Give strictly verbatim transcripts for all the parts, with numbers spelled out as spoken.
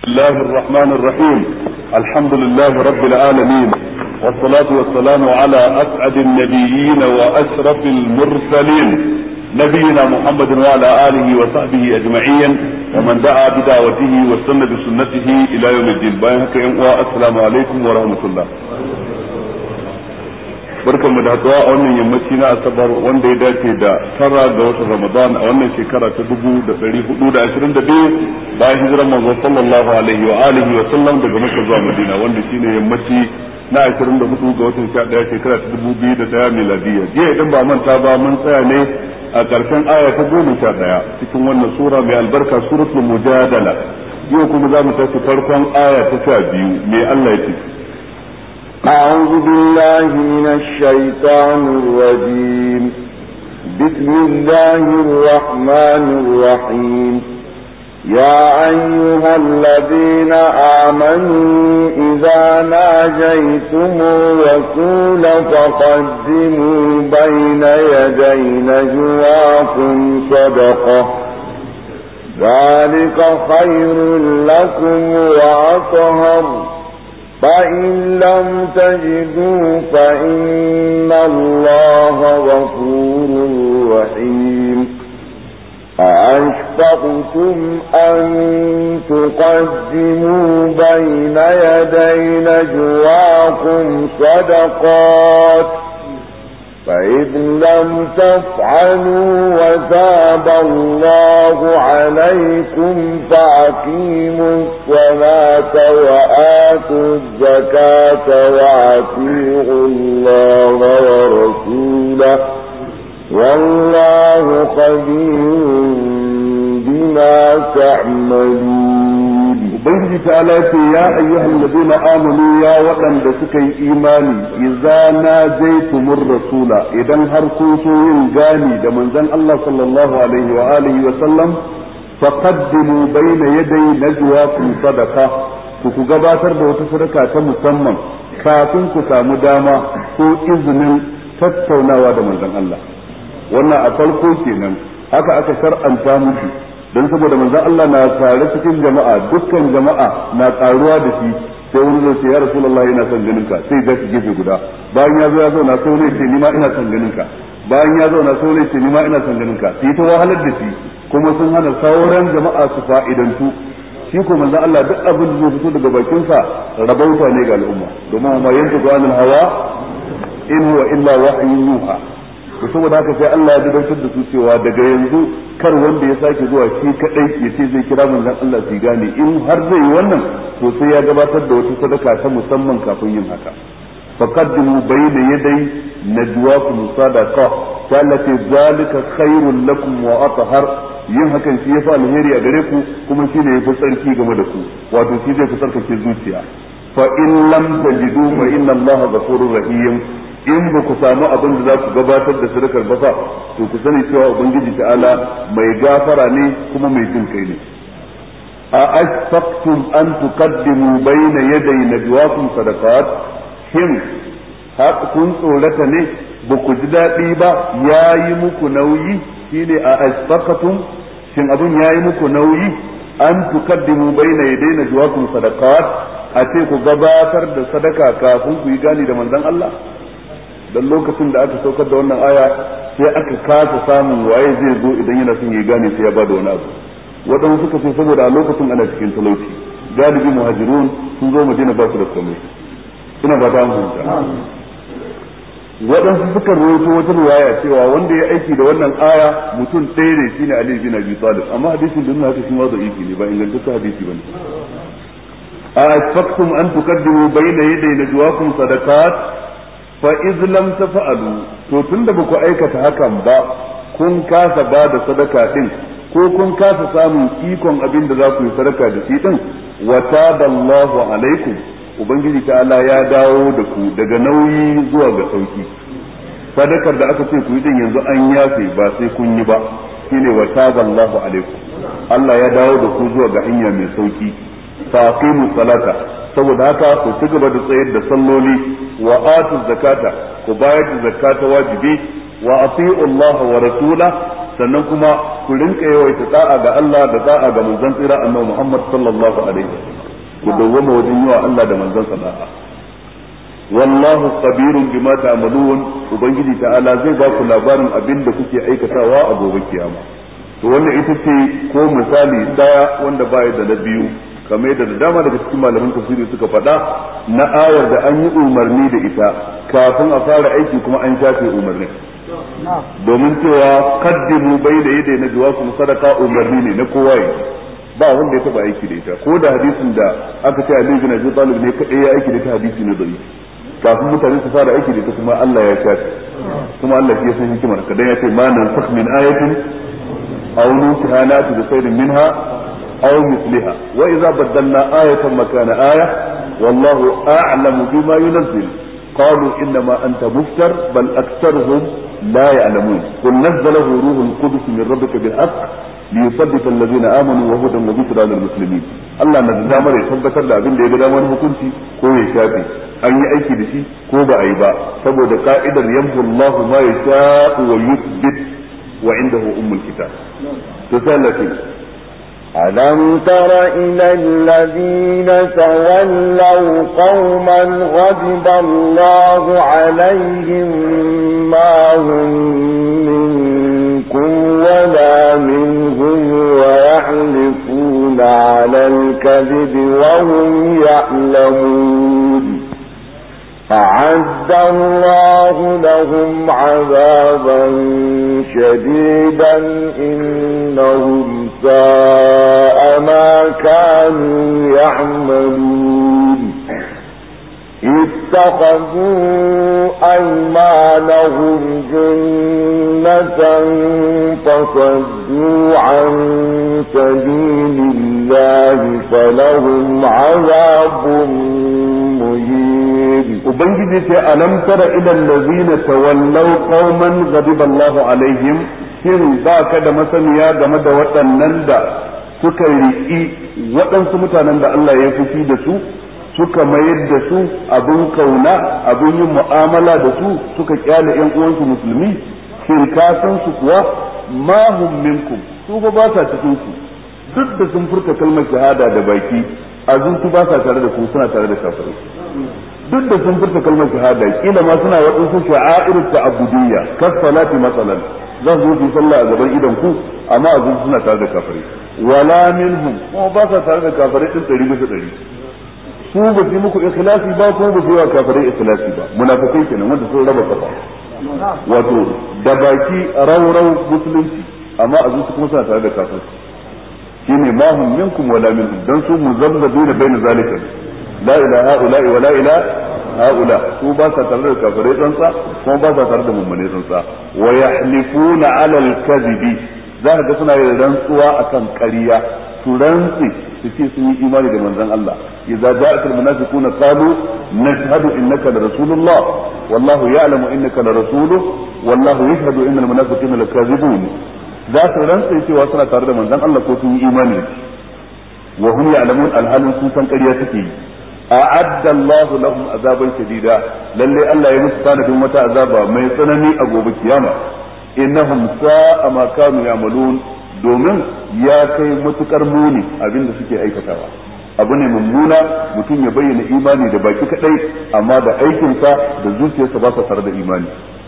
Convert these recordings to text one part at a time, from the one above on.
الله الرحمن الرحيم. الحمد لله رب العالمين، والصلاة والسلام على أسعد النبيين وأشرف المرسلين نبينا محمد وعلى آله وصحبه أجمعين ومن دعا بدعوته واستنى بسنته إلى يوم الدين. السلام عليكم ورحمة الله. barkan mu da haɗuwa a wannan yammaci na asabar wanda ya dace da tara ga watan ramadan a wannan shekara ta dubu da ɗari hudu da ashirin da biyu bayan hijirar manzo sallallahu alaihi wa alihi wa sallam daga makka zuwa madina, wanda shine yammaci na ashirin da hudu ga watan sha ɗaya shekara ta dubu biyu da ɗaya miladiyya. jiya idan ba manta ba mun tsaya ne a ƙarshen aya ta goma sha ɗaya cikin wannan sura mai albarka suratul mujadala. yau kuma za mu tafi farkon aya ta sha biyu. me Allah ya ce? أعوذ بالله من الشيطان الرجيم. بسم الله الرحمن الرحيم. يا أيها الذين آمنوا إذا ناجيتم الرسول فقدموا بين يدي نجواكم صدقة ذلك خير لكم وأطهر، فإن لم تجدوا فإن الله غفور رحيم. أأشفقتم أن تقدموا بين يدي نجواكم صدقات فإذ لم تفعلوا وتاب الله عليكم فأقيموا الصلاة وآتوا الزكاة وأطيعوا الله ورسوله والله خبير بما تعملون. ubangiji ta alaƙi ya ayyuhal ladina amanu ya waɗanda suka yi imani idza najaytumur rasula, idan har kun so yin gani da manzon Allah sallallahu alaihi wa alihi wa sallam faqaddimu bayna yaday najwaakum sadaqa, ku gabatar da wata sadaka ta musamman kafin ku samu dama ko izinin tattaunawa da manzon Allah. wannan a farko kenan haka aka shar'anta muku don saboda manzon Allah na tare cikin jama'a, dukkan jama'a na karuwa da shi, sai wani zai ce ya rasulullahi ina son ganin ka, sai ga shi gefe guda, bayan ya zo ya zauna sai wani ce ni ma ina son ganin ka, bayan ya zauna sai wani ce ni ma ina son ganin ka, sai ta wahalar da shi kuma sun hana sauran jama'a su fa'idantu. shi ko manzon Allah duk abin da zai fito daga bakin sa rabauta ne ga al'umma, domin ma yanzu anil hawa in huwa illa wahyun yuha. to saboda haka sai Allah ya daidaita da su cewa daga yanzu kar wanda ya sake zuwa shi kadai ya ce zai kira manzon Allah su gane, in har zai yi wannan to sai ya gabatar da wata sadaka ta musamman kafin yin haka. faqaddimu bayna yaday najwaakum sadaqa allati zalika khairul lakum wa athhar, yin hakan shi yafi alheri a gare ku kuma shi ne yafi tsarki game da ku, wato shi zai fi tsarkake zuciya. fa in lam tajidu fa inna Allaha ghafurur rahim, in ba ku samu abin da za ku gabatar da sadakar ba fa to ku sani cewa ubangiji ta'ala mai gafara ne kuma mai jin kai ne. a ashfaqtum an tuqaddimu bayna yaday najwaakum sadaqat, shin haka kun tsorata ne ba ku ji daɗi ba, yayi muku nauyi, shine a ashfaqtum, shin abin yayi muku nauyi an tuqaddimu bayna yaday najwaakum sadaqat, a ce ku gabatar da sadaka kafin ku yi gani da manzon Allah. dan lokacin da aka saukar da wannan aya sai aka kasa samun waye zai zo idan yana son ya gane sai ya bada wani abu. wadanda suka ce saboda a lokacin ana cikin talauci, galibi muhajirun sun zo Madina ba su da komai, ina ba ta fahimta. wadansu suka rawaito wata riwaya cewa wanda ya aiki da wannan aya mutum ɗaya ne, shine Ali bin Abi Talib, amma hadisin din haka shi ma da'ifi ne, ba ingantaccen hadisi bane. a asfaqtum an tuqaddimu bayna yaday najwaakum sadaqat fa iz lam tafa'alu, to tunda ba ku aikata hakan ba, kun kasa ba da sadaka din ko kun kasa samun ikon abin da za ku yi sadaka da shi din, wa taballahu alaikum, ubangiji ta'ala ya dawo da ku daga nauyi zuwa ga sauki. sadakar da aka ce ku yi din yanzu an yafe, ba sai kun yi ba, shine wa taballahu alaikum, Allah ya dawo da ku zuwa ga hanya mai sauki. fa aqimu salata, saboda haka ku ci gaba da tsayar da salloli, wa atu zakata, ku bayar da zakata wajibi, wa ati'u Allah wa rasula, sannan kuma ku rinka yawaita da'a ga Allah da da'a ga manzon tsira annabi Muhammad sallallahu alaihi wasallam. ku dawwama wajen yi wa Allah da manzon sa da'a wallahu khabirun bima ta'malun ubangiji ta'ala zai ba ku labarin abin da kuke aikatawa a gobe kiyama to wannan ita ce ko misali daya wanda baya da na biyu kamar yadda da dama daga cikin malaman tafsiri suka faɗa na ayar da an yi umarni da ita kafin a fara aiki kuma an shafe umarni domin cewa qaddimu bayna yaday najwaakum sadaqa umarni ne na kowa ba wanda ya taba aiki da ita ko da hadisin da aka ce Ali bin Abi Talib ne kadai ya aiki da ita hadisi ne dai kafin mutane su fara aiki da ita kuma Allah ya shafe kuma Allah ya san hikimar ka dan ya ce ma nan sakh min ayatin aw nutiha na'ti bi khairin minha aw mithliha wa idza badalna ayatan makana aya wallahu a'lamu bima yunzil qalu inma anta muftar bal aktharuhum la ya'lamun qul nazzalahu ruhul qudus min rabbika bil haqq liyuthabbita alladhina amanu wa hudan wa bushra lil muslimin Allah na da damar ya tabbatar da abin da ya ga damar hukunci ko ya shafe an yi aiki da shi ko ba a yi ba saboda ka'idar yamhu Allahu ma yasha'u wa yuthbit wa indahu ummul kitab to sai Allah ألم تر إلى الذين تولوا قوما غضب الله عليهم ما هم منكم ولا منهم ويحلفون على الكذب وهم يعلمون أعد الله لهم عذابا شديدا إنهم ساء ما كانوا يعملون اتخذوا أيمانهم جنة فصدوا عن سبيل الله فلهم عذاب مهين وبنجد ألم تر إلى الذين تولوا قوما غضب الله عليهم shin ba ka da masaniya game da waɗannan da suka riƙi waɗansu mutanen da Allah ya fushi da su suka mayar da su abin kauna abin yin mu'amala da su suka kyale ƴan uwansu musulmi shin ka san su kuwa ma hum minkum su ba sa cikin ku duk da sun furta kalmar shahada da baki azuntu ba sa tare da ku suna tare da kafirai duk da sun furta kalmar shahada kila ma suna waɗansu sha'airut ta'abbudiyya kas salati masalan za su yi sallah a gaban idan ku amma azuntu suna tare da kafirai wala minhum kuma ba sa tare da kafirai din ɗari bisa ɗari su ba su muku ikhlasi ba ko ba su yi wa kafirai ikhlasi ba munafikai kenan wanda sun raba kafa wato da baki raurau musulunci amma azuntu kuma suna tare da kafirai shine ma hum minkum wala minhum dan su muzabzabina bayna zalika la ilaha illa wa la ilaha haula su ba sa tare da kafirai tsantsa kuma ba sa tare da mummune tsantsa wa yahlifuna ala al-kadhibi za ka ga suna yin rantsuwa akan ƙarya su rantsi su ce sun yi imani da manzon Allah idza ja'aka al-munafiquna qalu nashhadu innaka la rasulullah wallahu ya'lamu innaka la rasuluhu wallahu yashhadu innal munafiqina lakazibun za su rantsi cewa suna tare da manzon Allah ko sun yi imani wa hum ya'lamun al-halin sun san ƙarya suke yi أعد الله لهم عذابا شديدا للي الله يمسكن في متى عذابا ما يصنني أبو بكيامة إنهم ساء ما كانوا يعملون domin ya kai matukar muni abin da suke aikatawa abu ne mummuna mutum ya bayyana imani da baki kadai amma da aikinsa da zuciyarsa ba sa tare da imani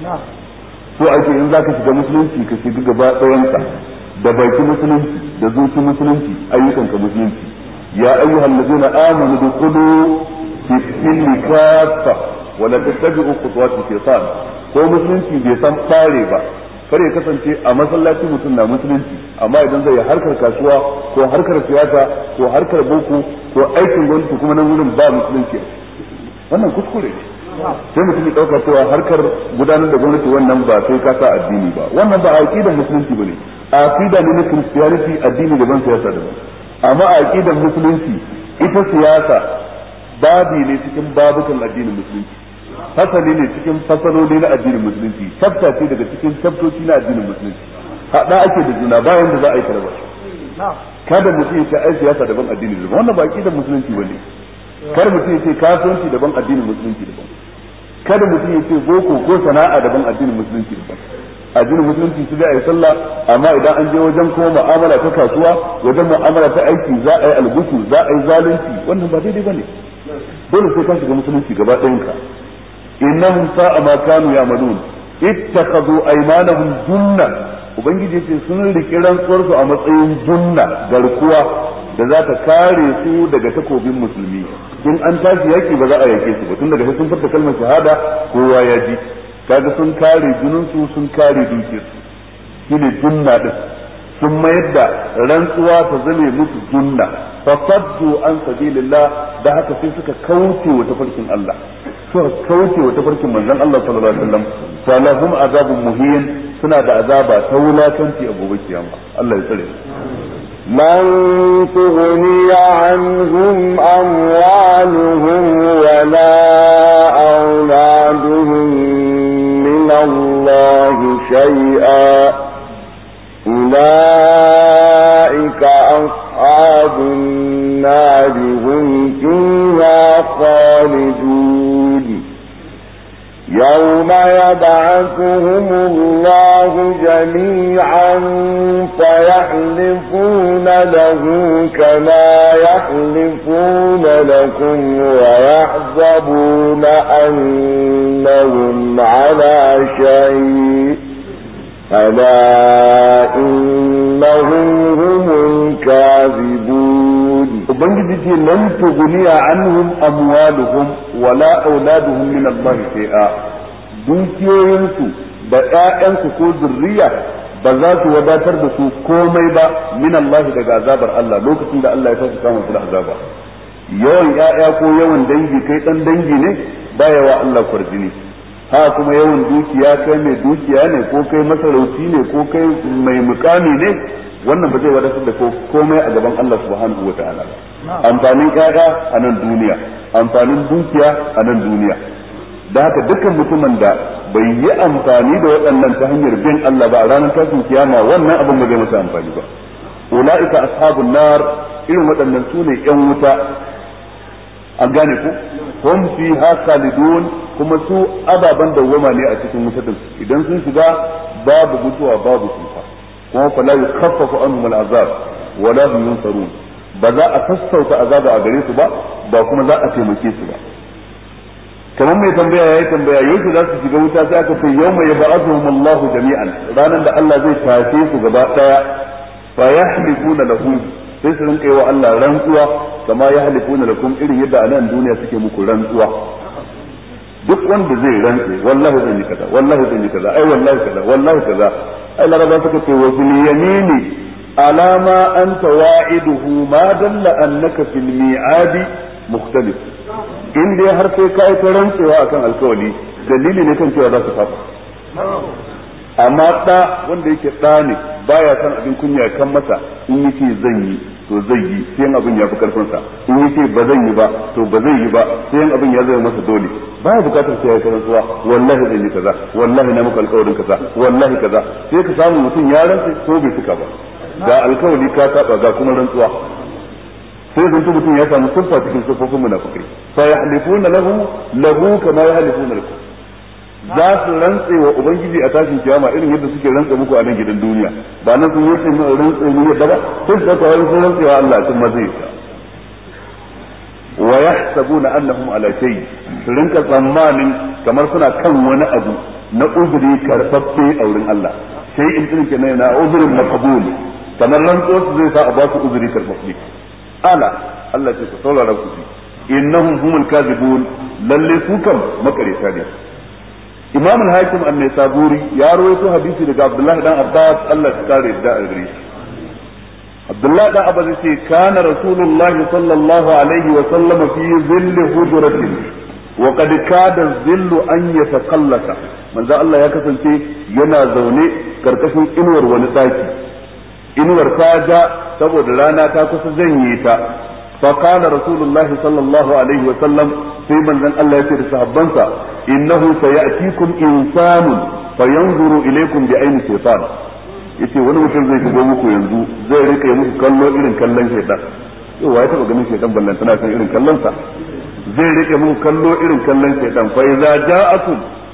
so ake in zaka shiga musulunci ka shiga gaba ɗayanka da baki musulunci da zuci musulunci ayyukanka musulunci يا أيها الذين آمنوا ادخلوا في السلم كافة ولا تتبعوا خطوات الشيطان ko musulunci bai san tsare ba kar ya kasance a masallaci mutum na musulunci amma idan zai harkar kasuwa ko harkar siyasa ko harkar boko ko aikin gwamnati kuma nan wurin ba musulunci wannan kuskure sai mutum ya dauka cewa harkar gudanar da gwamnati wannan ba sai ka sa addini ba wannan ba aqidar musulunci bane aqida ne na Christianity addini daban siyasa daban amma a aqidar musulunci ita siyasa babi ne cikin babukan addinin musulunci fasali ne cikin fasaloli na addinin musulunci tsafta ce daga cikin tsaftoci na addinin musulunci hada ake da juna bayan da za a yi karba kada mutum ya ce ai siyasa daban addini daban wannan ba aqidar musulunci bane kada mutum ya ce kasuwanci daban addinin musulunci daban kada mutum ya ce boko ko sana'a daban addinin musulunci daban addinin musulunci su da ayi sallah, amma idan an je wajen kuma mu'amala ta kasuwa, wajen mu'amala ta aiki za a yi algusu, za a yi zalunci, wannan ba daidai bane. Dole sai ka shiga musulunci gaba ɗayan ka. Innahum sa'a ma kanu ya'malun ittakhadhu aymanahum junna, ubangiji ce sun riƙi rantsuwar su a matsayin junna, garkuwa da za ta kare su daga takobin musulmi. In an tashi yaki ba za a yake su ba, tun daga sun furta kalmar shahada kowa ya ji. Kaga sun kare junansu, sun kare dukiyarsu, shine junna din. Sun mayar da rantsuwa ta zame musu junna, fa saddu an sabilillah, da haka sai suka kauce wa tafarkin Allah, suka kauce wa tafarkin manzon Allah sallallahu alaihi wasallam. Fa lahum azabun muhin, suna da azaba ta wulakanci a gobe kiyama. Allah ya tsare su. من تغني عنهم أموالهم ولا أولادهم من الله شيئا أولئك أصحاب النار هم فيها خالدون يوم يبعثهم الله جميعا فيحلفون له كما يحلفون لكم ويحسبون أنهم على شيء ألا إنهم هم الكاذبون. ubangiji lan tughniya anhum amwaluhum wala auladuhum min Allah shay'a, dukiyoyinsu da ƴaƴansu ko zurriya ba za su wadatar da su komai ba min Allah daga azabar Allah lokacin da Allah ya tafi kama su da azaba. Yawan ƴaƴa ko yawan dangi, kai dan dangi ne baya wa Allah kwarjini. Ha kuma yawan dukiya, kai mai dukiya ne ko kai masarauci ne ko kai mai mukami ne, wannan ba zai wadatar da komai a gaban Allah subhanahu wa ta'ala. Amfanin ƴaƴa a nan duniya, amfanin dukiya a nan duniya. Da haka dukkan mutumin da bai yi amfani da waɗannan ta hanyar bin Allah ba a ranar tashin kiyama, wannan abin ba zai masa amfani ba. Ulaika ashabun nar, irin waɗannan su ne ƴan wuta. An gane ku? Hum fiha khalidun, kuma su ababan dawwama ne a cikin wutar. Idan sun shiga babu mutuwa babu tsufa. kuma fala yukhaffafu anhum al'azab wala hum yunsarun, ba za a sassauta azaba a gare su ba, ba kuma za a taimake su ba. kamar mai tambaya yayi tambaya yau za su shiga wuta, sai aka ce yawma yab'athuhum Allahu jami'an, ranan da Allah zai tashe su gaba daya, fa yahlifuna lahu, sai su rinka yi wa Allah rantsuwa kama yahlifuna lakum, irin yadda a nan duniya suke muku rantsuwa. duk wanda zai rantse wallahi zan yi kaza, wallahi zan yi kaza, ai wallahi kaza, wallahi kaza, ai laraba suka ce wa bil yamini alama anta wa'iduhu ma dalla annaka fil mi'adi mukhtalif. in dai har sai kai ta rantsewa akan alkawali, dalili ne kan cewa za su fafa. amma da wanda yake da ne baya san abin kunya kan masa, in yake zan yi to zai yi sai abin ya fi karfin sa, in yake ba zan yi ba to ba zai yi ba sai abin ya zama masa dole, baya bukatar sai ya rantsuwa wallahi zan yi kaza, wallahi na maka alkawarin kaza, wallahi kaza, sai ka samu mutum ya rantsa ko bai tuka ba, ga alkawari ka saba ga kuma rantsuwa, sai zan mutum ya samu sunfa cikin sufofin munafikai. fa yahlifuna lahu lahu kama yahlifuna lakum, za su rantse wa ubangiji a tashin kiyama irin yadda suke rantse muku a nan gidan duniya, ba nan sun yi sun rantse ne yadda ba, sai su kawai sun rantse wa Allah tun mazai. wa yahsabuna annahum ala shay, su rinka tsammanin kamar suna kan wani abu na uzuri karfaffe a wurin Allah, sai in din kenan na uzurin maqbul, kamar rantsuwar su zai sa a ba su uzuri karfaffe. ala Allah ce ku saurara ku ji, innahum humul kadhibun, lalle su kam makareta ne. Imam al-Hakim an-Naisaburi ya rawaito hadisi daga Abdullah dan Abbas, Allah ya kare da gare shi. Abdullah dan Abbas yace kana Rasulullahi sallallahu alaihi wa sallam fi zilli hujratin wa qad kada zillu an yatakallasa, manzo Allah ya kasance yana zaune karkashin inuwar wani daki, inuwar ta ja saboda rana ta kusa janye ta. fa kana Rasulullahi sallallahu alaihi wa sallam, sai manzon Allah ya ce da sahabbansa, innahu sayatikum insanun fayanzuru ilaykum bi ayni shaytan, yace wani mutum zai shigo muku yanzu, zai rika muku kallo irin kallon shaytan. yau wai taba ganin shaytan ballan tana san irin kallon sa, zai rika muku kallo irin kallon shaytan. fa idza ja'akum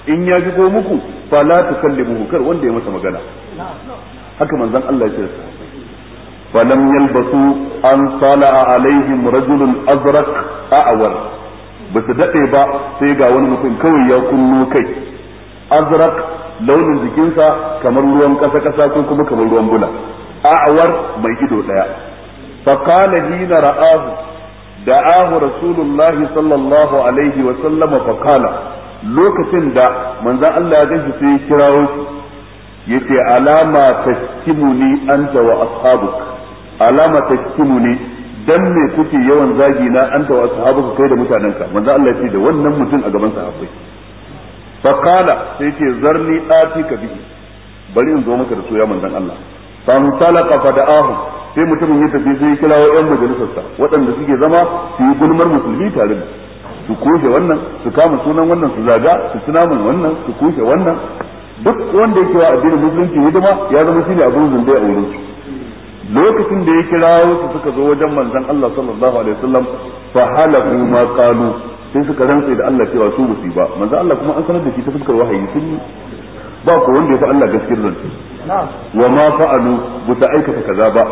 in ya shigo muku fala tukallimuhu kar wanda ya masa magana haka manzon Allah ya ce falam yalbasu an sala'a alaihim rajulun azraq a'war basu dade ba sai ga wani mutum kawai ya kunno kai azraq launin jikinsa kamar ruwan kasa kasa ko kuma kamar ruwan bula a'war mai ido daya fa qala hina ra'ahu da'ahu rasulullahi sallallahu alaihi wa sallama fa qala lokacin da manzon Allah ya ganshi sai ya kirawo shi yace alama tashkimuni anta wa ashabuk alama tashkimuni dan me kuke yawan zagi na anta wa ashabuka kai da mutananka manzon Allah ya ce da wannan mutum a gaban sahabbai fa qala sai yace zarni atika bihi bari in zo maka da su ya manzon Allah fa mutalaqa fa da'ahu sai mutumin ya tafi sai ya kirawo ƴan majalisarsa waɗanda suke zama su yi gulmar musulmi tare da su kushe wannan su kama sunan wannan su zaga su tuna mun wannan su kushe wannan duk wanda yake wa addinin musulunci hidima ya zama shine abin zundai a wurin su lokacin da ya kirawo su suka zo wajen manzon Allah sallallahu alaihi wasallam fa halafu ma qalu sai suka rantsa da Allah cewa su musu ba manzon Allah kuma an sanar da shi ta fuskar wahayi sun ba ko wanda ya fa Allah gaskiyar rantsa wa ma fa'alu bu ta aikata kaza ba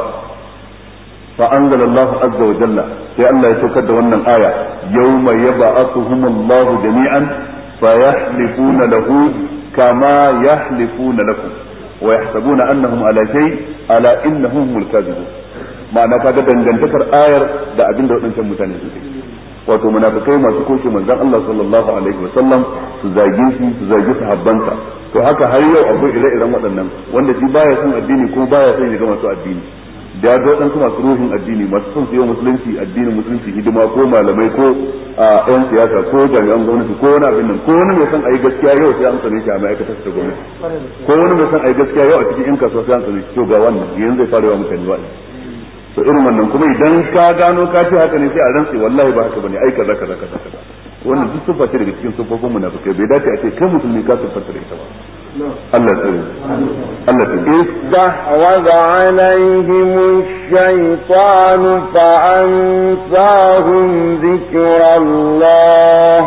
fa anzala Allah azza wa jalla sai Allah ya saukar da wannan aya yawma yab'athuhum Allah jami'an fa yahlifuna lahu kama yahlifuna lakum wa yahsabuna annahum ala shay ala innahum humul kadhibun ma'ana kaga dangantakar ayar da abinda wadannan mutane suke wato munafikai masu koke manzon Allah sallallahu alaihi wasallam su zage shi su zage sahabbansa to haka har yau akwai ire-iren waɗannan wanda shi baya son addini kuma baya son ya ga masu addini da ya ga waɗansu masu ruhin addini masu son su yi musulunci addinin musulunci hidima ko malamai ko yan siyasa ko jami'an gwamnati ko wani abin nan ko wani mai son a yi gaskiya yau sai an sane shi a ma'aikatar ta gwamnati ko wani mai son a yi gaskiya yau a cikin yan kasuwa sai an sane shi to ga wannan yanzu zai fara yawa mutane wa'azi to irin wannan kuma idan ka gano ka ce haka ne sai a rantsi wallahi ba haka bane ai kaza kaza kaza kaza wannan duk sun face daga cikin sufofin munafikai bai dace a ce kai musulmi ka siffanta da ita ba Allah tsare Allah tsare istahwaza alaihim ash-shaytan fa ansahum dhikrallah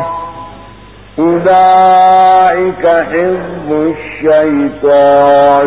ulaika hizbu ash-shaytan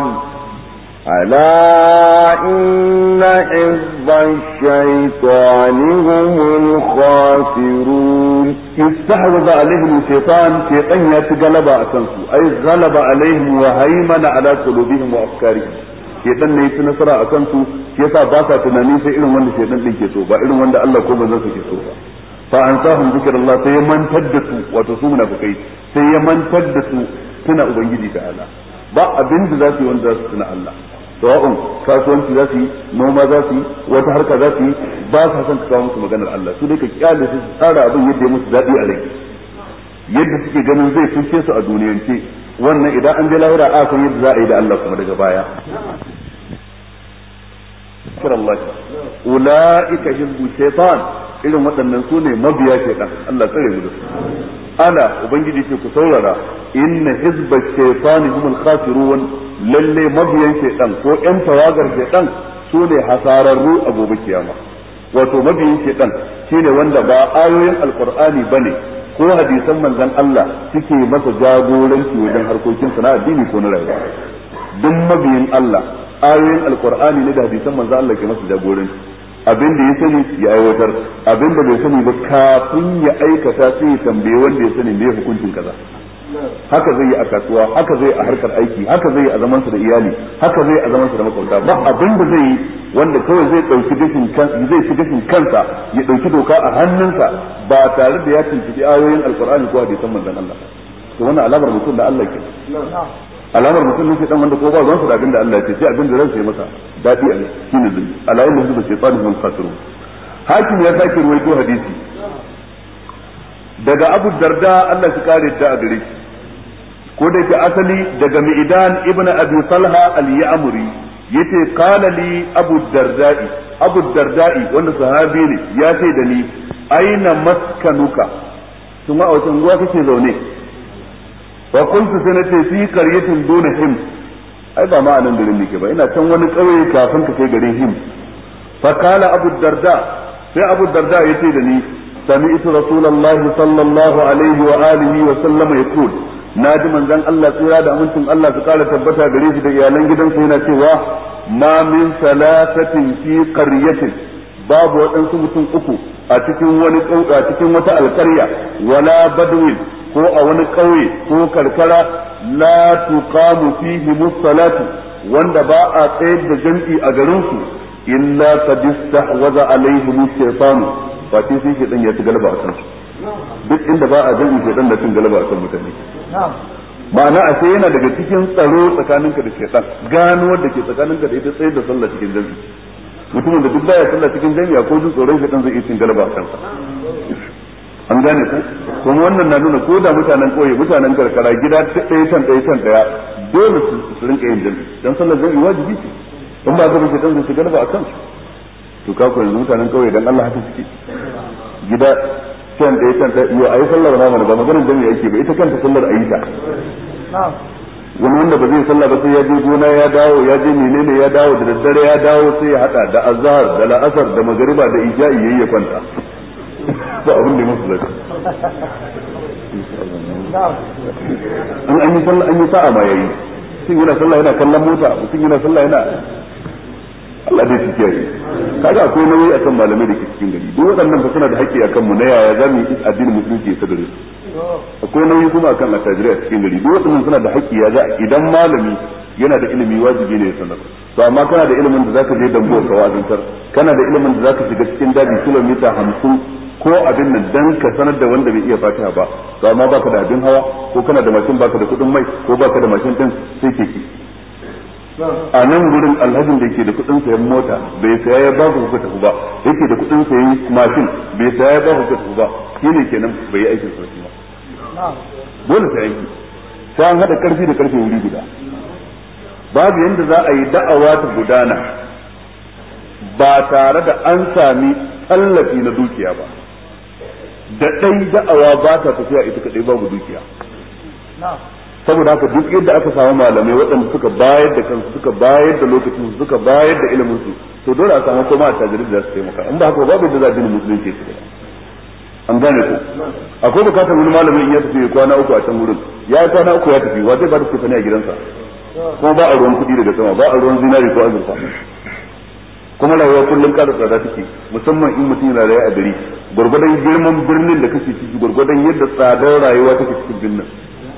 ألا إن حزب الشيطان هم الخاسرون استحوذ عليهم الشيطان شيطان يتغلب أكنسو أي غلب عليهم وهيمن على قلوبهم وأفكارهم shaitan ne yaci nasara a kansu yasa ba sa tunani sai irin wanda shaitan din ke so ba irin wanda Allah ko manzon sa ke so ba fa ansahum zikrullah sai ya mantar da su wato su munafikai sai ya mantar da su tuna ubangiji ta'ala ba abin da za su yi wanda za su tuna Allah sawa'un kasuwanci za su yi noma za su yi wata harka za su yi ba sa son ka kawo musu maganar Allah su dai ka kyale su tsara abin yadda ya musu daɗi a rai yadda suke ganin zai cuce su a duniyance wannan idan an je lahira a san yadda za a yi da Allah kuma daga baya Allah ulaika hizbu shaytan irin waɗannan su ne mabiya shaytan Allah tsare mu da su ala ubangiji ce ku saurara inna hizba shaytani humul khasirun lalle mabiyan shaytan ko yan tawagar shaytan su ne hasararru a gobe kiyama wato mabiyan shaytan shine wanda ba ayoyin alqur'ani bane ko hadisan manzon Allah suke masa jagoranci wajen harkokin sa na addini ko na rayuwa duk mabiyin Allah ayoyin alqur'ani ne da hadisan manzon Allah ke masa jagoranci abin da ya sani ya aiwatar abin da bai sani ba kafin ya aikata sai ya tambaye wanda ya sani me hukuncin kaza haka zai yi a kasuwa haka zai a harkar aiki haka zai a zaman sa da iyali haka zai a zaman sa da makwabta ba abin da zai yi wanda kawai zai dauki gashin kansa zai ci gashin kansa ya dauki doka a hannunsa ba tare da ya tuntubi ayoyin alqur'ani ko hadisan manzon Allah to wannan alamar mutum da Allah ke alamar mutum ne dan wanda ko ba zan su da abin da Allah ya ce sai abin da ransa ya masa dadi a shine zulmi alayhi da shaytanu hum khasirun hakim ya sake ruwaito hadisi daga Abu Darda Allah ya kare da a gare shi ko da yake asali daga Mi'dan ibn Abi Talha al-Ya'muri yace qala li Abu Darda'i Abu Darda'i wanda sahabi ne ya ce da ni aina maskanuka kuma a wata unguwa kake zaune wa kuntu sanati fi qaryatin duna him ai ba ma anan garin nake ba ina can wani kauye kafin ka kai garin him fa kala Abu Darda sai Abu Darda yace da ni sami'tu Rasulullahi sallallahu alaihi wa alihi wa sallam yaqul naji manzon Allah tsira da amincin Allah su kara tabbata gare shi da iyalan gidansa yana cewa ma min salasatin fi qaryatin babu waɗansu mutum uku a cikin wani a cikin wata alƙarya wala badwin ko a wani ƙauye ko karkara la tuqamu fihi musallatu wanda ba a tsayar da jam'i a garin su illa qad istahwaza alaihim shaytan fa sai sai shedan ya ci galaba a kansu duk inda ba a jam'i shedan da cin galaba a kan mutane ma'ana a sai yana daga cikin tsaro tsakaninka da shedan gano da ke tsakaninka da ita tsayar da sallah cikin jam'i mutumin da duk baya sallah cikin jami'a ko duk tsoron shedan zai iya cin galaba a kansa an gane ku kuma wannan na nuna ko da mutanen koyi mutanen karkara gida ɗaya can ɗaya can ɗaya dole su rinka yin jami'i dan sallar jami'i wajibi ce in ba ka bace dan su galaba a kansu to ka ko yanzu mutanen kauye dan Allah haka suke gida can ɗaya can ɗaya yo ayi sallar ma ba maganar jami'i yake ba ita kanta sallar ayi ta wani wanda ba zai sallah ba sai ya je gona ya dawo ya je menene ya dawo da daddare ya dawo sai ya hada da azhar da la'asar da magriba da isha'i yayi ya kwanta ba abin da musu zaka an an yi sallah an yi sa'a ma yayi mutum yana sallah yana kallon mota mutum yana sallah yana Allah dai shi kiyaye kaga akwai nauyi akan malamai da ke cikin gari duk waɗannan fa suna da haƙƙi akan mu na yaya zamu yi addinin musulunci ya sadare su akwai nauyi kuma akan attajirai a cikin gari duk waɗannan suna da haƙƙi ya za idan malami yana da ilimi wajibi ne ya sanar to amma kana da ilimin da zaka je dambo ka wazantar kana da ilimin da zaka shiga cikin daji kilomita hamsin ko abin nan dan ka sanar da wanda bai iya fatiha ba to amma baka da abin hawa ko kana da mashin baka da kuɗin mai ko baka da mashin din sai keke a nan gurin alhajin da yake da kudin sayan mota bai saya ya ba ku ku tafi ba yake da kudin sayan mashin bai saya ya ba ku ku tafi ba shine kenan bai yi aikin sarki ba dole sai yanki sai an hada karfi da karfe wuri guda babu yanda za a yi da'awa ta gudana ba tare da an sami tallafi na dukiya ba da dai da'awa ba ta tafiya ita kadai babu dukiya saboda haka duk yadda aka samu malamai waɗanda suka bayar da kansu suka bayar da lokacin su suka bayar da ilimin su to dole a samu kuma a tajirin da su taimaka in ba haka babu yadda za a dinin musulunci su an gane ko akwai bukatar wani malamin in ya tafi kwana uku a can wurin ya yi kwana uku ya tafi wa zai ba da kuka ne a gidansa kuma ba a ruwan kuɗi daga sama ba a ruwan zinari ko azurfa kuma rayuwa kullum ƙara tsada take musamman in mutum yana rayuwa a gari gwargwadon girman birnin da kake ciki gwargwadon yadda tsadar rayuwa take cikin birnin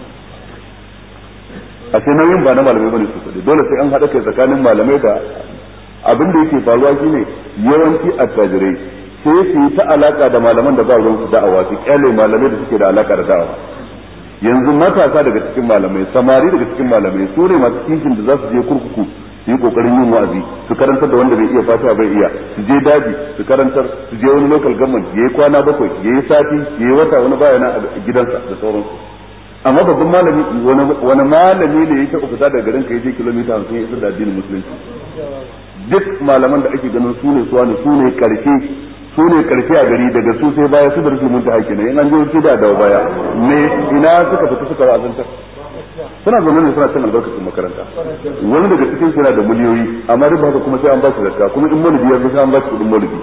a sai nauyin ba na malamai bane su kudi dole sai an haɗa kai tsakanin malamai da abin da yake faruwa shine yawanci attajirai sai su yi ta alaka da malaman da ba ruwan su da'awa su kyale malamai da suke da alaka da da'awa yanzu matasa daga cikin malamai samari daga cikin malamai su ne masu kishin da za su je kurkuku su yi kokarin yin wa'azi su karantar da wanda bai iya fata bai iya su je daji su karantar su je wani local government yayi kwana bakwai yayi sati yayi wata wani bayana a gidansa da sauransu amma babban malami wani malami ne yake fita daga garin ka yaje kilomita hamsin ya isar da addinin musulunci duk malaman da ake ganin su ne suwa ne su ne karshe su ne karshe a gari daga su sai baya su da rufe mun ta haƙi ne in an je su da dawo baya me ina suka fita suka wa'azantar suna zaune ne suna cin albarkacin makaranta wani daga cikin su yana da miliyoyi amma duk haka kuma sai an ba su zakka kuma in maulidi ya zo sai an ba su kuɗin maulidi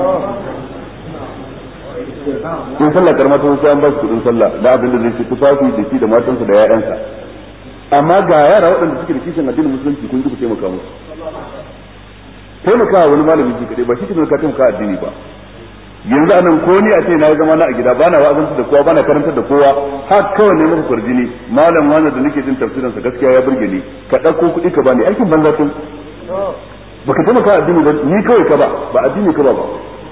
in sallah karama ta sai an ba su kudin sallah da abin da zai ci tufafi da shi da matansa da ƴaƴansa amma ga yara waɗanda suke da kishin addinin musulunci kun ji ku taimaka musu taimaka wani malami shi kadai ba shi ke ka taimaka addini ba yanzu anan ko ni a ce na yi zama na a gida bana wa'azanta da kowa bana karantar da kowa har kawai ne maka kwarjini malam wani da nake jin tafsirin sa gaskiya ya burge ni ka ɗauko kuɗi ka bani aikin banza tun baka taimaka addini ba ni kawai ka ba ba addini ka ba ba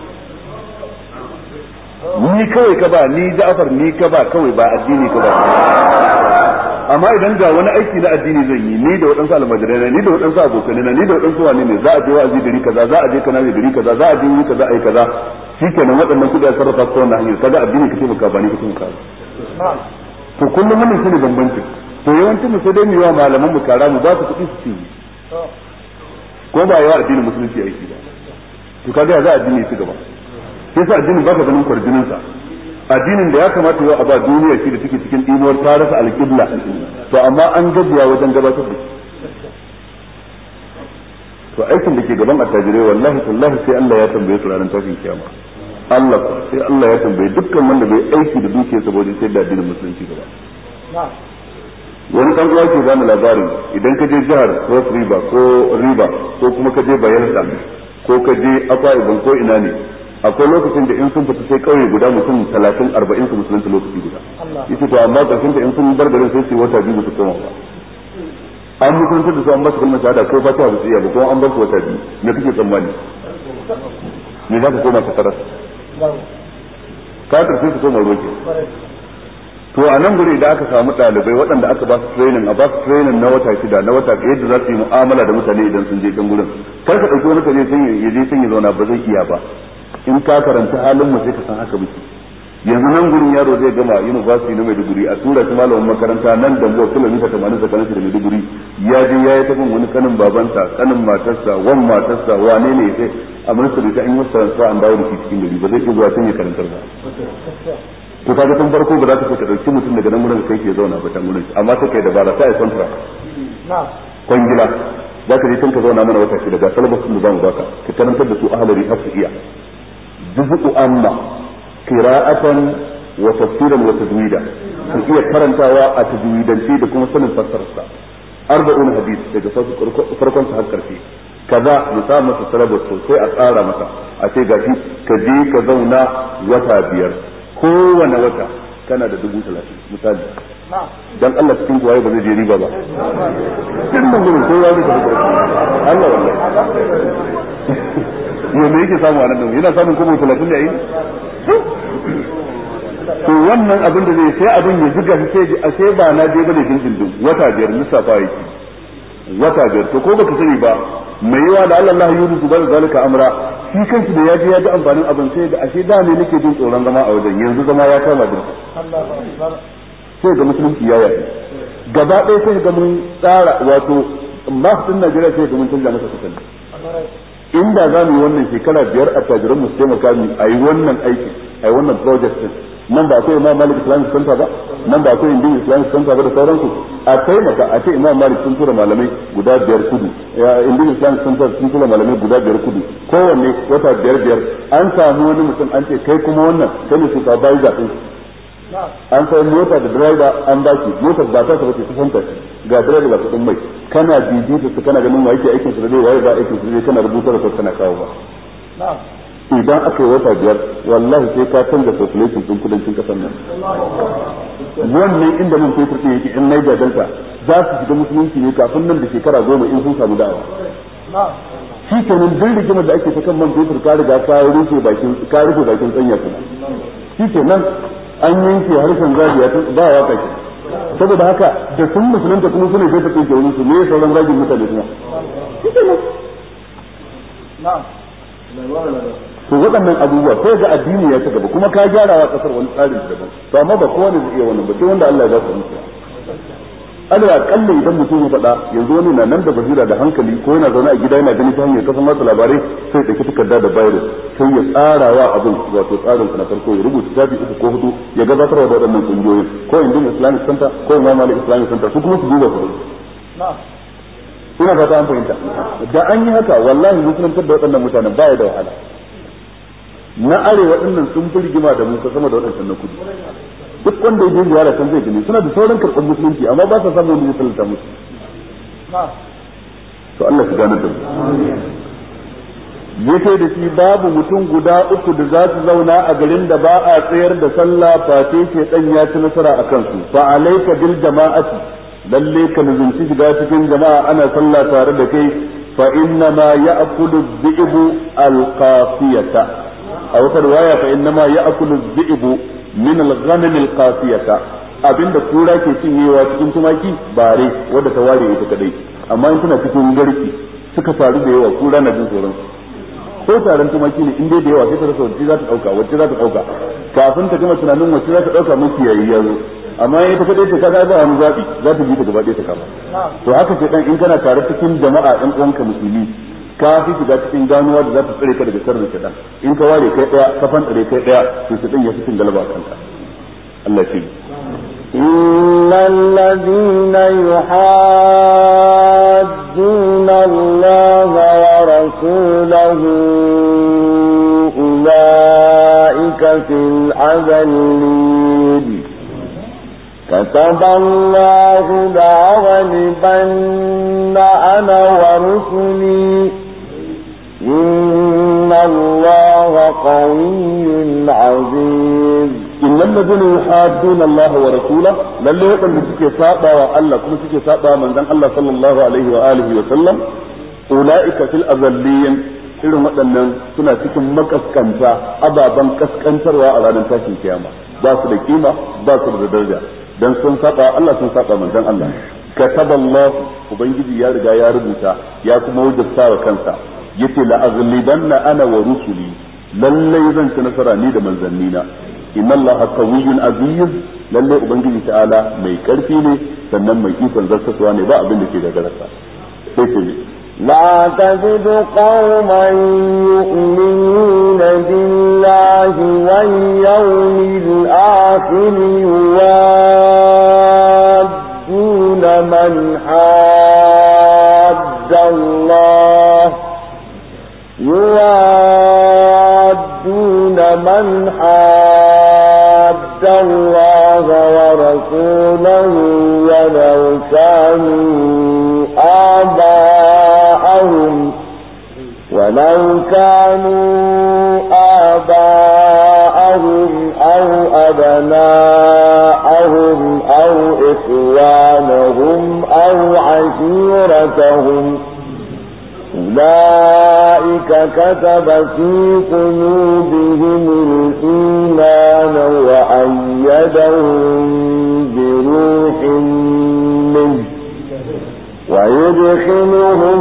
ni kawai ka ba ni Ja'far ni ka ba kawai ba addini ka ba amma idan ga wani aiki na addini zan yi ni da waɗansu almajirai ni da waɗansu abokanai na ni da waɗansu wani ne za a je wa'azi gari kaza za a je kana gari kaza za a je wuri kaza ai kaza shikenan waɗannan kuɗi a sarrafa su wannan hanyar kaga addini ka taimaka ba ni ka taimaka to kullum wannan shine bambanci to yawancin mu sai dai mu yi wa malaman mu kara mu ba su kuɗi su ci ko ba yawa addinin musulunci aiki ba to kaga za a addini ci gaba sai sa addinin baka ganin kwarjinin sa addinin da ya kamata yau a ba duniya shi da take cikin imuwar ta rasa alƙibla to amma an gajiya wajen gabatar da to aikin da ke gaban attajirai wallahi tallahi sai Allah ya tambaye su ranar tashin kiyama Allah sai Allah ya tambaye dukkan wanda bai aiki da dukiyar sa wajen sai da addinin musulunci gaba wani dan uwa ke bani labarin idan ka je jihar Cross River ko River ko kuma ka je Bayelsa ko ka je Akwa Ibom ko ina ne akwai lokacin da in sun fita sai kauye guda mutum talatin arba'in su musulunta lokaci guda yace to amma karshen da in sun bar garin sai su wata biyu su koma ba an mutunta da su an ba su kalmar shahada ko fata ba su iya ba ko an bar su wata biyu me kake tsammani me za ka koma ka tarar ka tarfe su koma roke to a nan guri da aka samu ɗalibai waɗanda aka ba su training a ba su training na wata shida na wata yadda za su yi mu'amala da mutane idan sun je can gurin kar ka ɗauki wani ka je sun ya je sun ya zauna ba zai iya ba in ka karanta halin mu sai ka san haka muke yanzu nan gurin yaro zai gama university na Maiduguri a tura shi malamin makaranta nan da zuwa kilomita tamanin tsakanin shi da Maiduguri ya je ya yi tafin wani kanin babansa kanin matarsa wan matarsa wane ne sai a minista da ta in yi transfer an dawo da shi cikin gari ba zai iya zuwa can ya karantar ba to kaga tun farko ba za ka ka dauki mutum daga nan gurin kai ke zauna ba can gurin amma sai kai dabara sai ai contract na kwangila za ka je tun ka zauna mana wata shida ga salabasun da zamu baka ka karantar da su ahlari har su iya juzu amma qira'atan wa tafsiran wa tajwida su iya karantawa a tajwidance da kuma sanin fassararsa arba'un hadith daga farkon sa har karshe kaza musamman masa salabus sai a tsara masa a ce gashi ka je ka zauna wata biyar kowane wata kana da dubu talatin misali dan Allah cikin kuwaye ba zai je riba ba cikin nan gurin kowa zai tafi Allah wallahi yau me yake samu a nan yana samun kuma talatin da yi to wannan abin da zai sai abin ya zuga shi sai a sai ba na je bane dindindin wata biyar lissafa yake wata biyar to ko baka sani ba mai yawa da Allah ya yi bar zalika amra shi kanshi da yaji ya ji amfanin abin sai da ashe da ne nake jin tsoron zama a wajen yanzu zama ya kama din sai ga musulunci ya yi gaba ɗaya sai ga mun tsara wato mafitin Najeriya sai ga mun canza masa kusanci inda za mu yi wannan shekara biyar a tajiran mu sai makami a yi wannan aiki a yi wannan project din nan ba akwai Imam Malik Islamic Center ba nan ba akwai Indian Islamic Center ba da sauransu a taimaka a ce Imam Malik sun tura malamai guda biyar kudu Indian Islamic Center sun tura malamai guda biyar kudu kowanne wata biyar biyar an samu wani mutum an ce kai kuma wannan kai ne supervisor din an sai mota da driver an baki motar ba ta bace ta fanta ga driver ba kudin mai kana bibita su kana ganin wa yake aikin su da zai waye ba aikin su zai kana rubuta da kana kawo ba idan aka yi wata biyar wallahi sai ka canza population din kudancin kasar nan wannan inda mun fetur din yake in Niger Delta za su shiga musulunci ne kafin nan da shekara goma in sun samu da'awa shi kenan duk rigimar da ake ta kan man fetur ka riga ka rufe bakin ka rufe bakin tsanya kuma shi kenan an yanke harshen zabiya ba wa kai saboda haka da sun musulunta kuma suna da take wani su ne sauran ragin mutane kuma shi kenan na'am to waɗannan abubuwa sai ga addini ya ta gaba kuma ka gyara wa kasar wani tsarin daban to amma ba kowane zai iya wannan ba sai wanda Allah ya ba su mutuwa Allah kalle idan mutum ya faɗa yanzu wani na nan da basira da hankali ko yana zaune a gida yana gani ta hanyar kasan masu labarai sai ya ɗauki takarda da bayro sai ya tsara wa abin wato tsarin na farko ya rubuta tafi uku ko hudu ya gabatar da waɗannan kungiyoyin ko Indian Islamic Center ko Imam Malik Islamic Center su kuma su duba su ina fata an fahimta da an yi haka wallahi musuluntar da waɗannan mutanen baya da wahala na arewa dinnan sun fi rigima da mu sama da waɗannan na kudu duk wanda yake ziyara kan zai gani suna da sauran karɓar musulunci amma ba sa samu wani ya sallata musu to Allah ya gane da mu yake da shi babu mutum guda uku da za su zauna a garin da ba a tsayar da sallah face ke dan ya ci nasara a kansu fa alayka bil jama'ati lalle ka nuzunci shiga cikin jama'a ana sallah tare da kai fa inna ma ya'kulu dhi'bu al-qafiyata a wata riwaya fa inna ma ya'kulu dhi'bu min al-ghanam al-qafiyata abinda kura ke cinyewa cikin tumaki bare wanda ta ware ita kadai amma in tana cikin garki suka faru da yawa kura na jin tsoron ko taron tumaki ne in dai da yawa sai ta rasa wacce za ta dauka wacce za ta dauka kafin ta gama tunanin wacce za ta dauka miki yayi yazo amma in ta kadai ta kaga ba wani zabi za ta bi ta gaba ɗaya ta kama to haka ce dan in kana tare cikin jama'a ɗan uwanka musulmi ka fi shiga cikin ganuwa da za ta tsare ka daga sharrin shaitan in ka ware kai daya ka fantare kai daya to shaitan ya fi cin galaba kanka Allah shi إن الذين يحادون الله ورسوله أولئك في الأذلين كتب الله لأغلبن أنا ورسلي إن الله قوي عزيز. إن الذين يحادون الله ورسوله للي يقول سكي سابا وألا كم سكي سابا من ذن الله صلى الله عليه وآله وسلم أولئك في الأذلين irin waɗannan suna cikin makaskanta ababen kaskantarwa a ranar tashin kiyama ba su da kima ba su da daraja dan sun saba Allah sun saba manzon Allah. Kataballahu ubangiji ya riga ya rubuta ya kuma wajabta wa kansa yace la aghlibanna ana wa rusuli lallai zan ci nasara ni da manzannina. Inna Allaha qawiyyun aziz lallai ubangiji ta'ala mai karfi ne sannan mai ikon zartaswa ne ba abin da ke gagararsa. Sai ce لا تجد قوما يؤمنون بالله واليوم الآخر يوادون من حاد الله يوادون من حاد الله ورسوله ولو كانوا آباءهم ولو كانوا آباءهم أو أبناءهم أو إخوانهم أو عشيرتهم أولئك كتب في قلوبهم الإيمان وأيدهم بروح منه ويدخلهم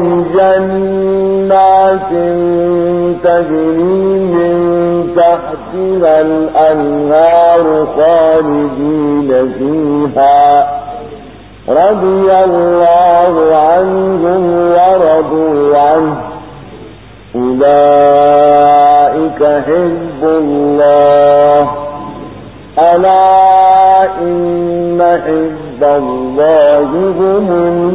جنات تجري من تحتها الأنهار خالدين فيها رضي الله عنهم ورضوا عنه أولئك حزب الله ألا إن حزب الله هم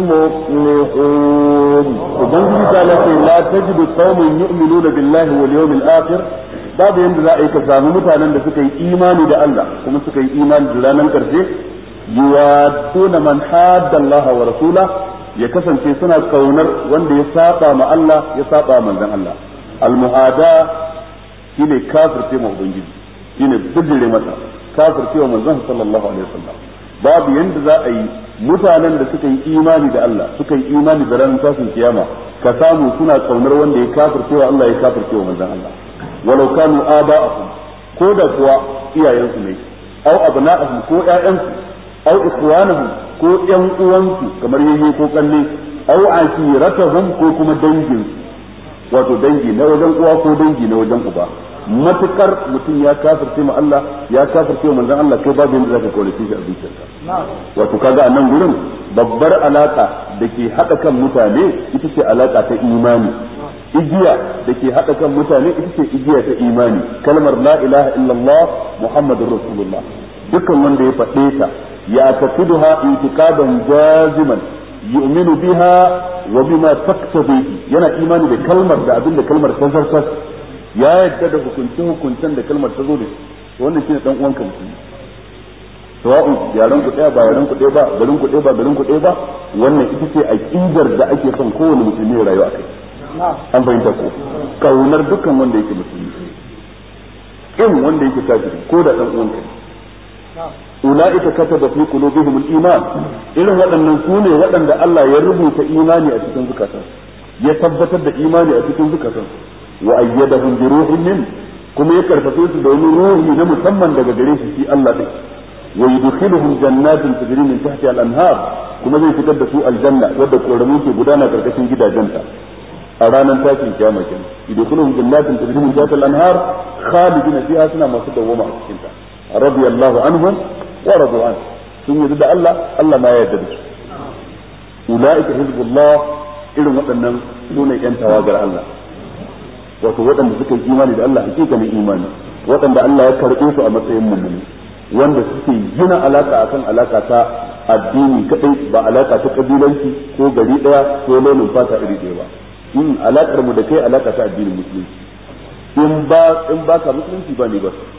المفلحون. وبنجي قال لا تجد قوم يؤمنون بالله واليوم الآخر babu yanda za a yi ka samu mutanen da suka yi imani da Allah kuma suka yi imani da ranar karshe yuwaduna man hadda Allah wa rasula ya kasance suna kaunar wanda ya saba ma Allah ya saba manzon Allah. Al-muhada shine kafirce ma ubangiji shine bijire masa kafirce wa manzon sallallahu alaihi wasallam. Babu yanda za a yi mutanen da suka yi imani da Allah suka yi imani da ranar tashin kiyama ka samu suna kaunar wanda ya kafirce wa Allah ya kafirce wa manzon Allah walau kanu aba'ahum ko da kuwa iyayensu ne aw abna'ahum ko ƴaƴansu aw ikhwanahum ko ƴan uwansu kamar yayye ko kalle aw ashiratahum ko kuma dangin wato dangi na wajen uwa ko dangi na wajen uba matukar mutum ya kafirce ma Allah ya kafirce ma manzon Allah kai babu yanda zaka kaulace shi a zuciyarka wato kaga a nan gurin babbar alaka dake hada kan mutane ita ce alaka ta imani igiya dake hada kan mutane ita ce igiya ta imani kalmar la ilaha illallah muhammadur rasulullah dukkan wanda ya faɗe ta ya taqiduha i'tiqadan jaziman yu'minu biha wa bima taqtadi yana imani da kalmar da abinda kalmar ta zartar ya yadda da hukunci hukuncin da kalmar ta zo da shi wannan shine dan uwanka musulmi sawa'un yaran ku daya ba yaran ku daya ba garin ku daya ba garin ku daya ba wannan ita ce aqidar da ake son kowane musulmi ya rayu akai an bayyana ko kaunar dukkan wanda yake musulmi in wanda yake kafiri ko da dan uwanka ulaika kataba fi qulubihim al-iman irin waɗannan sune waɗanda Allah ya rubuta imani a cikin zukatansu ya tabbatar da imani a cikin zukatansu wa ayyadahum bi ruhin min kuma ya karfafe su da wani ruhi na musamman daga gare shi shi Allah din wa yudkhiluhum jannatin tajri min tahtiha al-anhar kuma zai fitar da su aljanna wadda koramu ke gudana karkashin gidajenta a ranar tashin kiyama kenan yudkhiluhum jannatin tajri min tahtiha al-anhar khalidina fiha suna masu dawwama a cikin ta radiyallahu anhum wa radu an sun yi da Allah Allah ma ya yarda da su ulaika hizbullah irin waɗannan sune yan tawagar Allah wato waɗanda suka yi imani da Allah hakikanin imani waɗanda Allah ya karɓe su a matsayin mummuni wanda suke gina alaka akan alaka ta addini kadai ba alaka ta kabilanci ko gari daya ko launin fata iri ɗaya ba in alakar mu da kai alaka ta addinin musulunci in ba in ba ka musulunci ba ne ba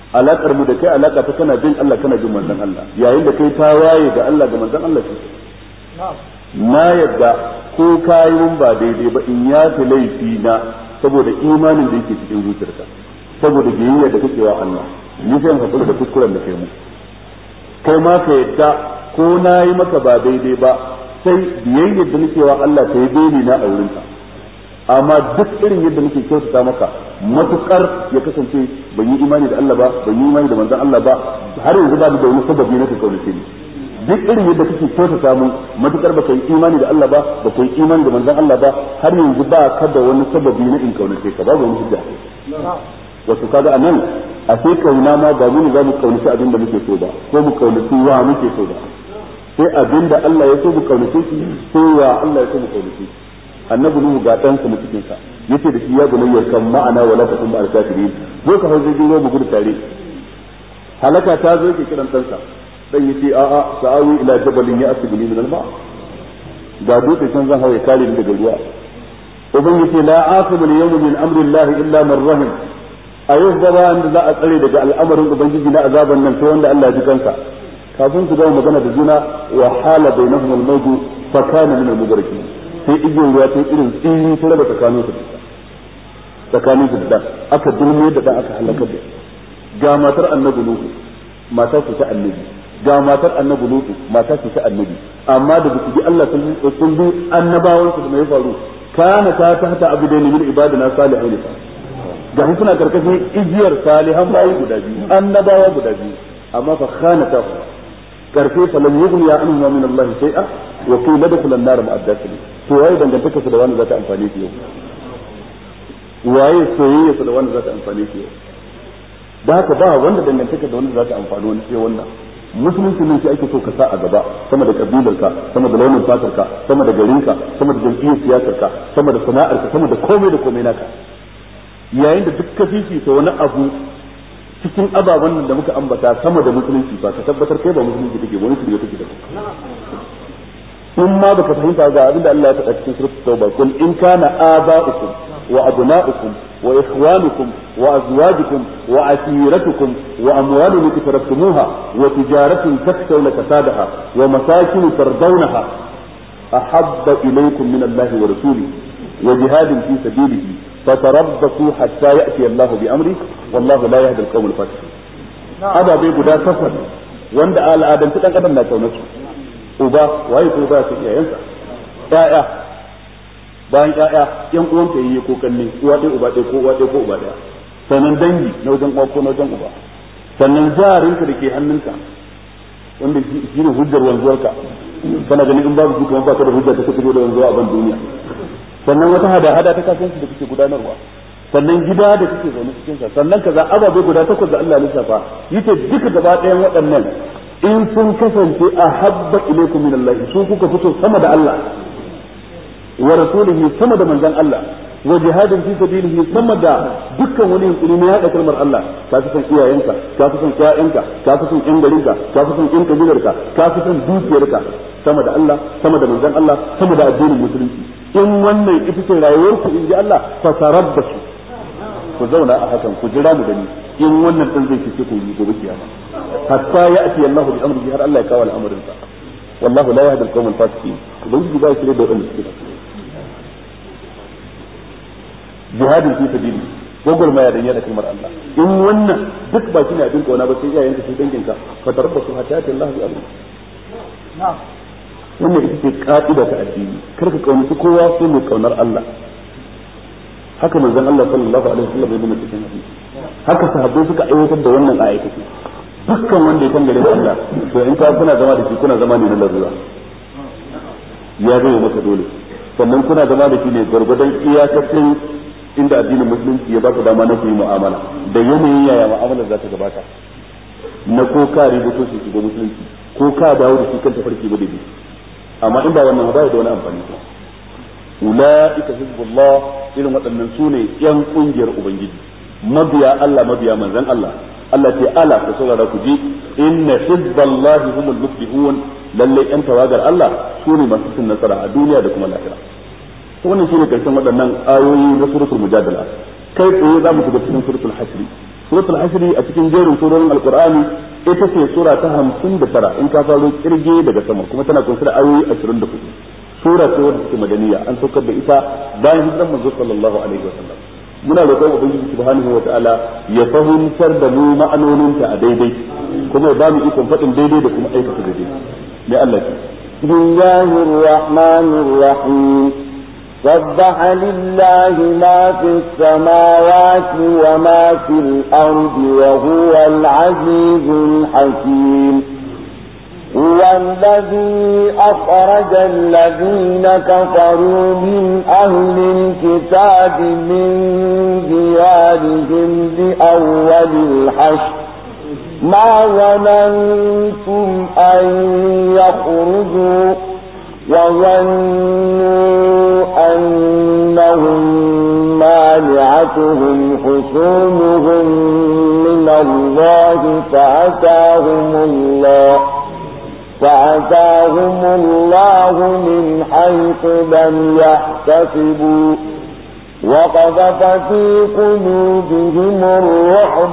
alakar mu da kai alaka ta kana bin Allah kana bin manzon Allah yayin da kai ta waye ga Allah ga manzon Allah shi na yadda ko kayi mun ba daidai ba in ya fi laifi na saboda imanin da yake cikin zuciyarka saboda biyayya da kake wa Allah ni sai in hakura da kuskuren da kai mu kai ma ka yadda ko na yi maka ba daidai ba sai biyayya da nake wa Allah ta yi daidai na a wurinka amma duk irin yadda nake kyautata maka matukar ya kasance ban yi imani da Allah ba ban yi imani da manzon Allah ba har yanzu ba da wani sababi na ka kaunace ni duk irin yadda kake kyautata mu matukar baka yi imani da Allah ba baka yi imani da manzon Allah ba har yanzu ba ka da wani sababi na in kaunace ka babu wani hujja wato kaga anan a sai kauna ma ba mu ne za mu kaunaci abin da muke so ba ko mu kaunaci wa muke so ba sai abin da Allah ya so mu kaunace shi sai wa Allah ya so mu kaunace shi annabi nuhu ga dan sa cikin sa yace da shi ya bunayyar kan ma'ana wala takum al kafirin zo ka hauze jiro mu gudu tare halaka ta zo yake kiran dan sa dan yace a a sa'awi ila jabalin ya asbili min al ma ga dutse can zan hawaye kare ni daga ruwa uban yace la aqim al yawm min amri Allah illa man rahim ayyuh gaba da za a tsare daga al'amarin ubangiji na azaban nan sai wanda Allah ya ji kansa kafin su ga magana da juna wa hala bainahum al mawju fa kana min al mubarakeen sai igiyar ruwa ta irin tsiri ta raba tsakanin su tsakanin su da aka dulme da dan aka halaka da ga matar annabi Nuhu mata ce ta annabi ga matar annabi Nuhu mata ce ta annabi amma da su bi Allah sun sun bi annabawan su da mai faru kana ta tahta abidaini min ibadina salihin ga suna karkashin igiyar salihan bayi guda biyu annabawa guda biyu amma fa khanata karfe falam yughni ya anhu min Allah shay'a wa qila dakhul an-nar ma'a ad-dakhilin to waye dangantaka su da wanda za ta amfane shi yau waye soyayya su da wanda za ta amfane shi yau da haka ba wanda dangantaka da wanda za ta amfani wani sai wannan musulunci ne shi ake so ka sa a gaba sama da kabilarka sama da launin fatarka sama da garinka sama da jam'iyyar siyasarka sama da sana'arka sama da komai da komai naka yayin da duk ka fifita wani abu cikin ababen da muka ambata sama da musulunci ba ka tabbatar kai ba musulunci kake wani shirye kake da in ma baka fahimta ga abin da Allah ya faɗa cikin suratul tauba kun in kana aba'ukum wa abna'ukum wa ikhwanukum wa azwajukum wa asiratukum wa amwalun iktaraftumuha wa tijaratun takshawna kasadaha wa masakin tardawnaha ahabba ilaykum min Allah wa rasulihi wa jihadin fi sabilihi fatarabbasu hatta ya'ti Allah bi amri wallahu la yahdi al-qawm al-fasiqin ababai guda takwas wanda al'adan ta dan adam na kaunar su uba waye ko ba su iyayensa ƴaƴa bayan ƴaƴa ƴan uwan ta yi ko kanne uwa ɗaya uba ɗaya ko uwa ɗaya ko uba ɗaya sannan dangi na wajen uwa ko na wajen uba sannan jarinka da ke hannunka wanda shi ne hujjar wanzuwarka kana ganin in babu su kuma ba ka da hujja ta kuka da wanzuwa a ban duniya sannan wata hada-hada ta kasuwanci da kuke gudanarwa sannan gida da kuke zaune cikin sa sannan kaza ababai guda takwas da Allah lissafa yace duka gaba ɗayan waɗannan in sun kasance ahabba ilaykum min Allah su kuka fito sama da Allah wa rasulihi sama da manzon Allah wa jihadin fi sabilihi sama da dukkan wani yunkuri na yada kalmar Allah ka fi son iyayenka ka fi son ƴaƴanka ka fi son ƴan garinka ka fi son ƴan kabilarka ka fi son dukiyarka sama da Allah sama da manzon Allah sama da addinin musulunci in wannan ita ce rayuwar ku in ji Allah fa tarabbasu ku zauna a hakan ku jira mu gani in wannan din zai fice ku yi gobe kiyama hatta ya'ti Allahu bi amrihi har Allah ya kawo al'amarin sa wallahu la yahdi al-qawm al-fasiqin ubangiji ba shi da wannan suke jihadin fi sabili gogol ma ya danya da kalmar Allah in wannan duk ba shi ne abin kauna ba sai yayin ka sai danginka fa tarabbasu hatta ya'ti Allahu bi amrihi na'am wannan ita ce ka'ida ta addini kar ka kaunaci kowa sai mai kaunar Allah haka manzon Allah sallallahu alaihi wasallam ya nuna cikin hadisi haka sahabbai suka aiwatar da wannan ayati dukkan wanda ya kangare Allah to in ka kuna zama da shi kuna zama ne na larura ya zai maka dole sannan kuna zama da shi ne gargadan iyakacin inda addinin musulunci ya baka dama na ku yi mu'amala da yanayin yaya mu'amalar za ta gabata na ko ka rubuto shi ga musulunci ko ka dawo da shi kan tafarki ba da bi amma in ba wannan ba da wani amfani ba ulaika hizbullah irin waɗannan sune yan kungiyar ubangiji mabiya Allah mabiya manzon Allah Allah ce ala ku saurara ku ji inna hizballahi humul muflihun lalle yan tawagar Allah sune masu cin nasara a duniya da kuma lahira to wannan shine karshen waɗannan ayoyi na suratul mujadala kai tsaye za mu shiga cikin suratul hasr suratul hashr a cikin jerin surorin alqur'ani ita ce sura ta hamsin da tara in ka faro kirge daga sama kuma tana kunshe da ayoyi ashirin da hudu sura ce wadda take madaniya an saukar da ita bayan hijiran manzo sallallahu alaihi wasallam muna roƙon ubangiji subhanahu wataala ya fahimtar da mu ma'anoninta a daidai kuma ya ba mu ikon faɗin daidai da kuma aikata daidai mai Allah ya bismillahir rahmanir rahim سبح لله ما في السماوات وما في الأرض وهو العزيز الحكيم هو الذي أخرج الذين كفروا من أهل الكتاب من ديارهم لأول الحشر ما ظننتم أن يخرجوا وظنوا أنهم مانعتهم حصونهم من الله فأتاهم الله فأتاهم الله من حيث لم يحتسبوا وقذف في قلوبهم الرعب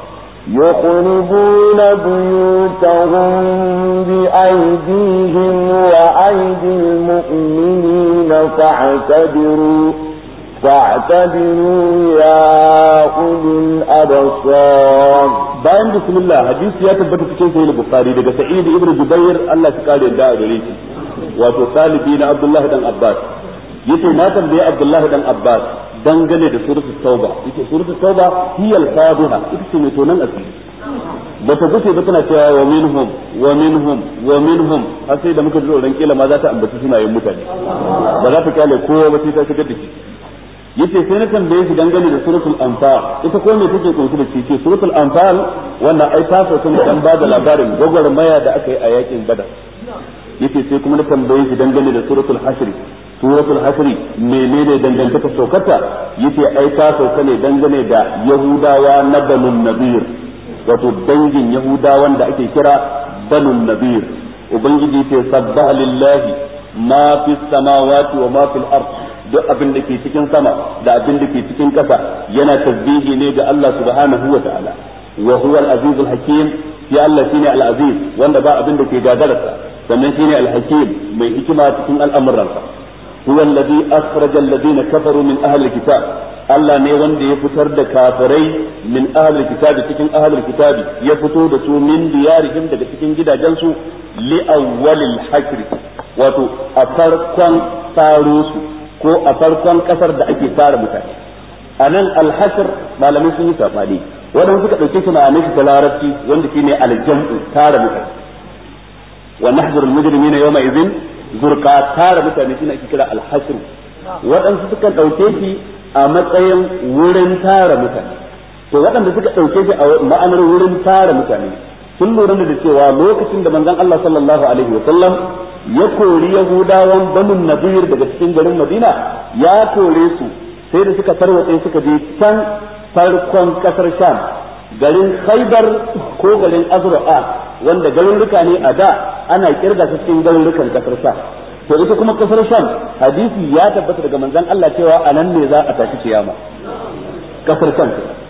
يخربون بيوتهم بأيديهم وأيدي المؤمنين فاعتبروا فاعتبروا يا أولي الأبصار. bayan bismillah hadisi ya tabbata cikin sahih al-bukhari daga sa'id ibn jubair Allah ya kare da gare shi wato talibi na abdullahi dan abbas yace na tambaye abdullahi dan abbas dangane da suratul tauba yace suratul tauba hiya al-fadiha ita ce mai tonan asiri bata guce ba tana cewa wa minhum wa minhum wa minhum har sai da muka ji ran kila ma za ta ambaci sunayen mutane ba za ta kale kowa ba sai ta shigar da shi yace sai na tambaye shi dangane da suratul anfal ita ko me take kunshi da shi ce suratul anfal wannan ai ta so tun dan bada labarin gwagwarmaya da aka yi a yakin badar yace sai kuma na tambaye shi dangane da suratul hashr suratul hasr menene dangantaka saukarta yace ai ta sauka ne dangane da yahudawa na banun nabir wato dangin yahudawan da ake kira banun nabir ubangiji yace sabbaha lillahi ma fis samawati wa ma fil ard duk abin da ke cikin sama da abin da ke cikin ƙasa yana tasbihi ne ga Allah subhanahu wa ta'ala wa huwa al-aziz al-hakim ya Allah shine al-aziz wanda ba abin da ke gagararsa sannan shine al-hakim mai hikima cikin al'amuransa huwa alladhi akhraja alladhina kafaru min ahli al-kitab Allah ne wanda ya fitar da kafirai min ahli al-kitab cikin ahli al-kitab ya fito da su min diyarihim daga cikin gidajensu li awwalil hasr wato a farkon taro su ko a farkon kasar da ake tara mutane a nan alhashir malamai sun yi sabani wadanda suka dauke shi ma'anar shi ta larabci wanda shine aljam'u tara mutane wa nahzuru almujrimina yawma idhin zurqa tara mutane shine ake kira alhashir wadanda suka dauke shi a matsayin wurin tara mutane to wadanda suka dauke shi a ma'anar wurin tara mutane sun lura da cewa lokacin da manzon Allah sallallahu alaihi wa sallam ya kori yahudawan banu nadir daga cikin garin madina ya kore su sai da suka tarwatse suka je can farkon kasar sham garin khaybar ko garin azra'a wanda garuruka ne a da ana kirga su cikin garurukan kasar sham to ita kuma kasar sham hadisi ya tabbata daga manzon Allah cewa anan ne za a tashi kiyama kasar sham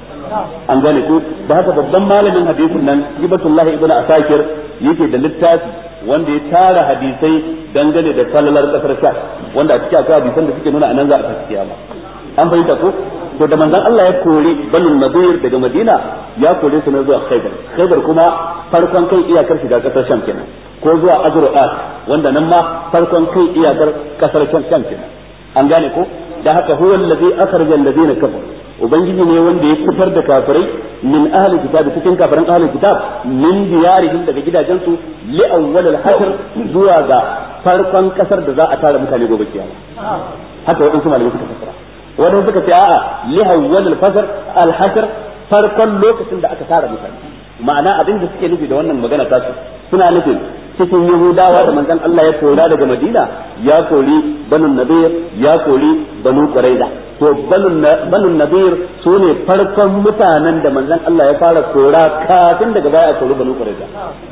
an gane ko da haka babban malamin hadisin nan Ibatullahi ibn Asakir yake da littafi wanda ya tara hadisai dangane da sallalar kasar sha wanda a cikin akwai hadisan da suke nuna anan za a tafi kiyama an fahimta ko to da manzon Allah ya kore Banu Nadir daga Madina ya kore su na zuwa Khaybar Khaybar kuma farkon kai iyakar shiga kasar Sham kenan ko zuwa Azru'at wanda nan ma farkon kai iyakar kasar Sham kenan an gane ko da haka huwa allazi akhraja alladhina kafaru ubangiji ne wanda ya fitar da kafirai min ahli kitab cikin kafiran ahli kitab min diyarihim daga gidajensu li awwal al-hasr zuwa ga farkon kasar da za a tara mutane gobe kiyama haka wadansu malamai suka fassara wadansu suka ce a'a li awwal al-fasr al-hasr farkon lokacin da aka tara mutane ma'ana abin da suke nufi da wannan magana ta su suna nufin cikin yahudawa da manzon Allah ya kora daga Madina ya kori banu nadir ya kori banu quraiza to banu nadir sune farkon mutanen da manzon Allah ya fara kora kafin daga baya a kori banu quraiza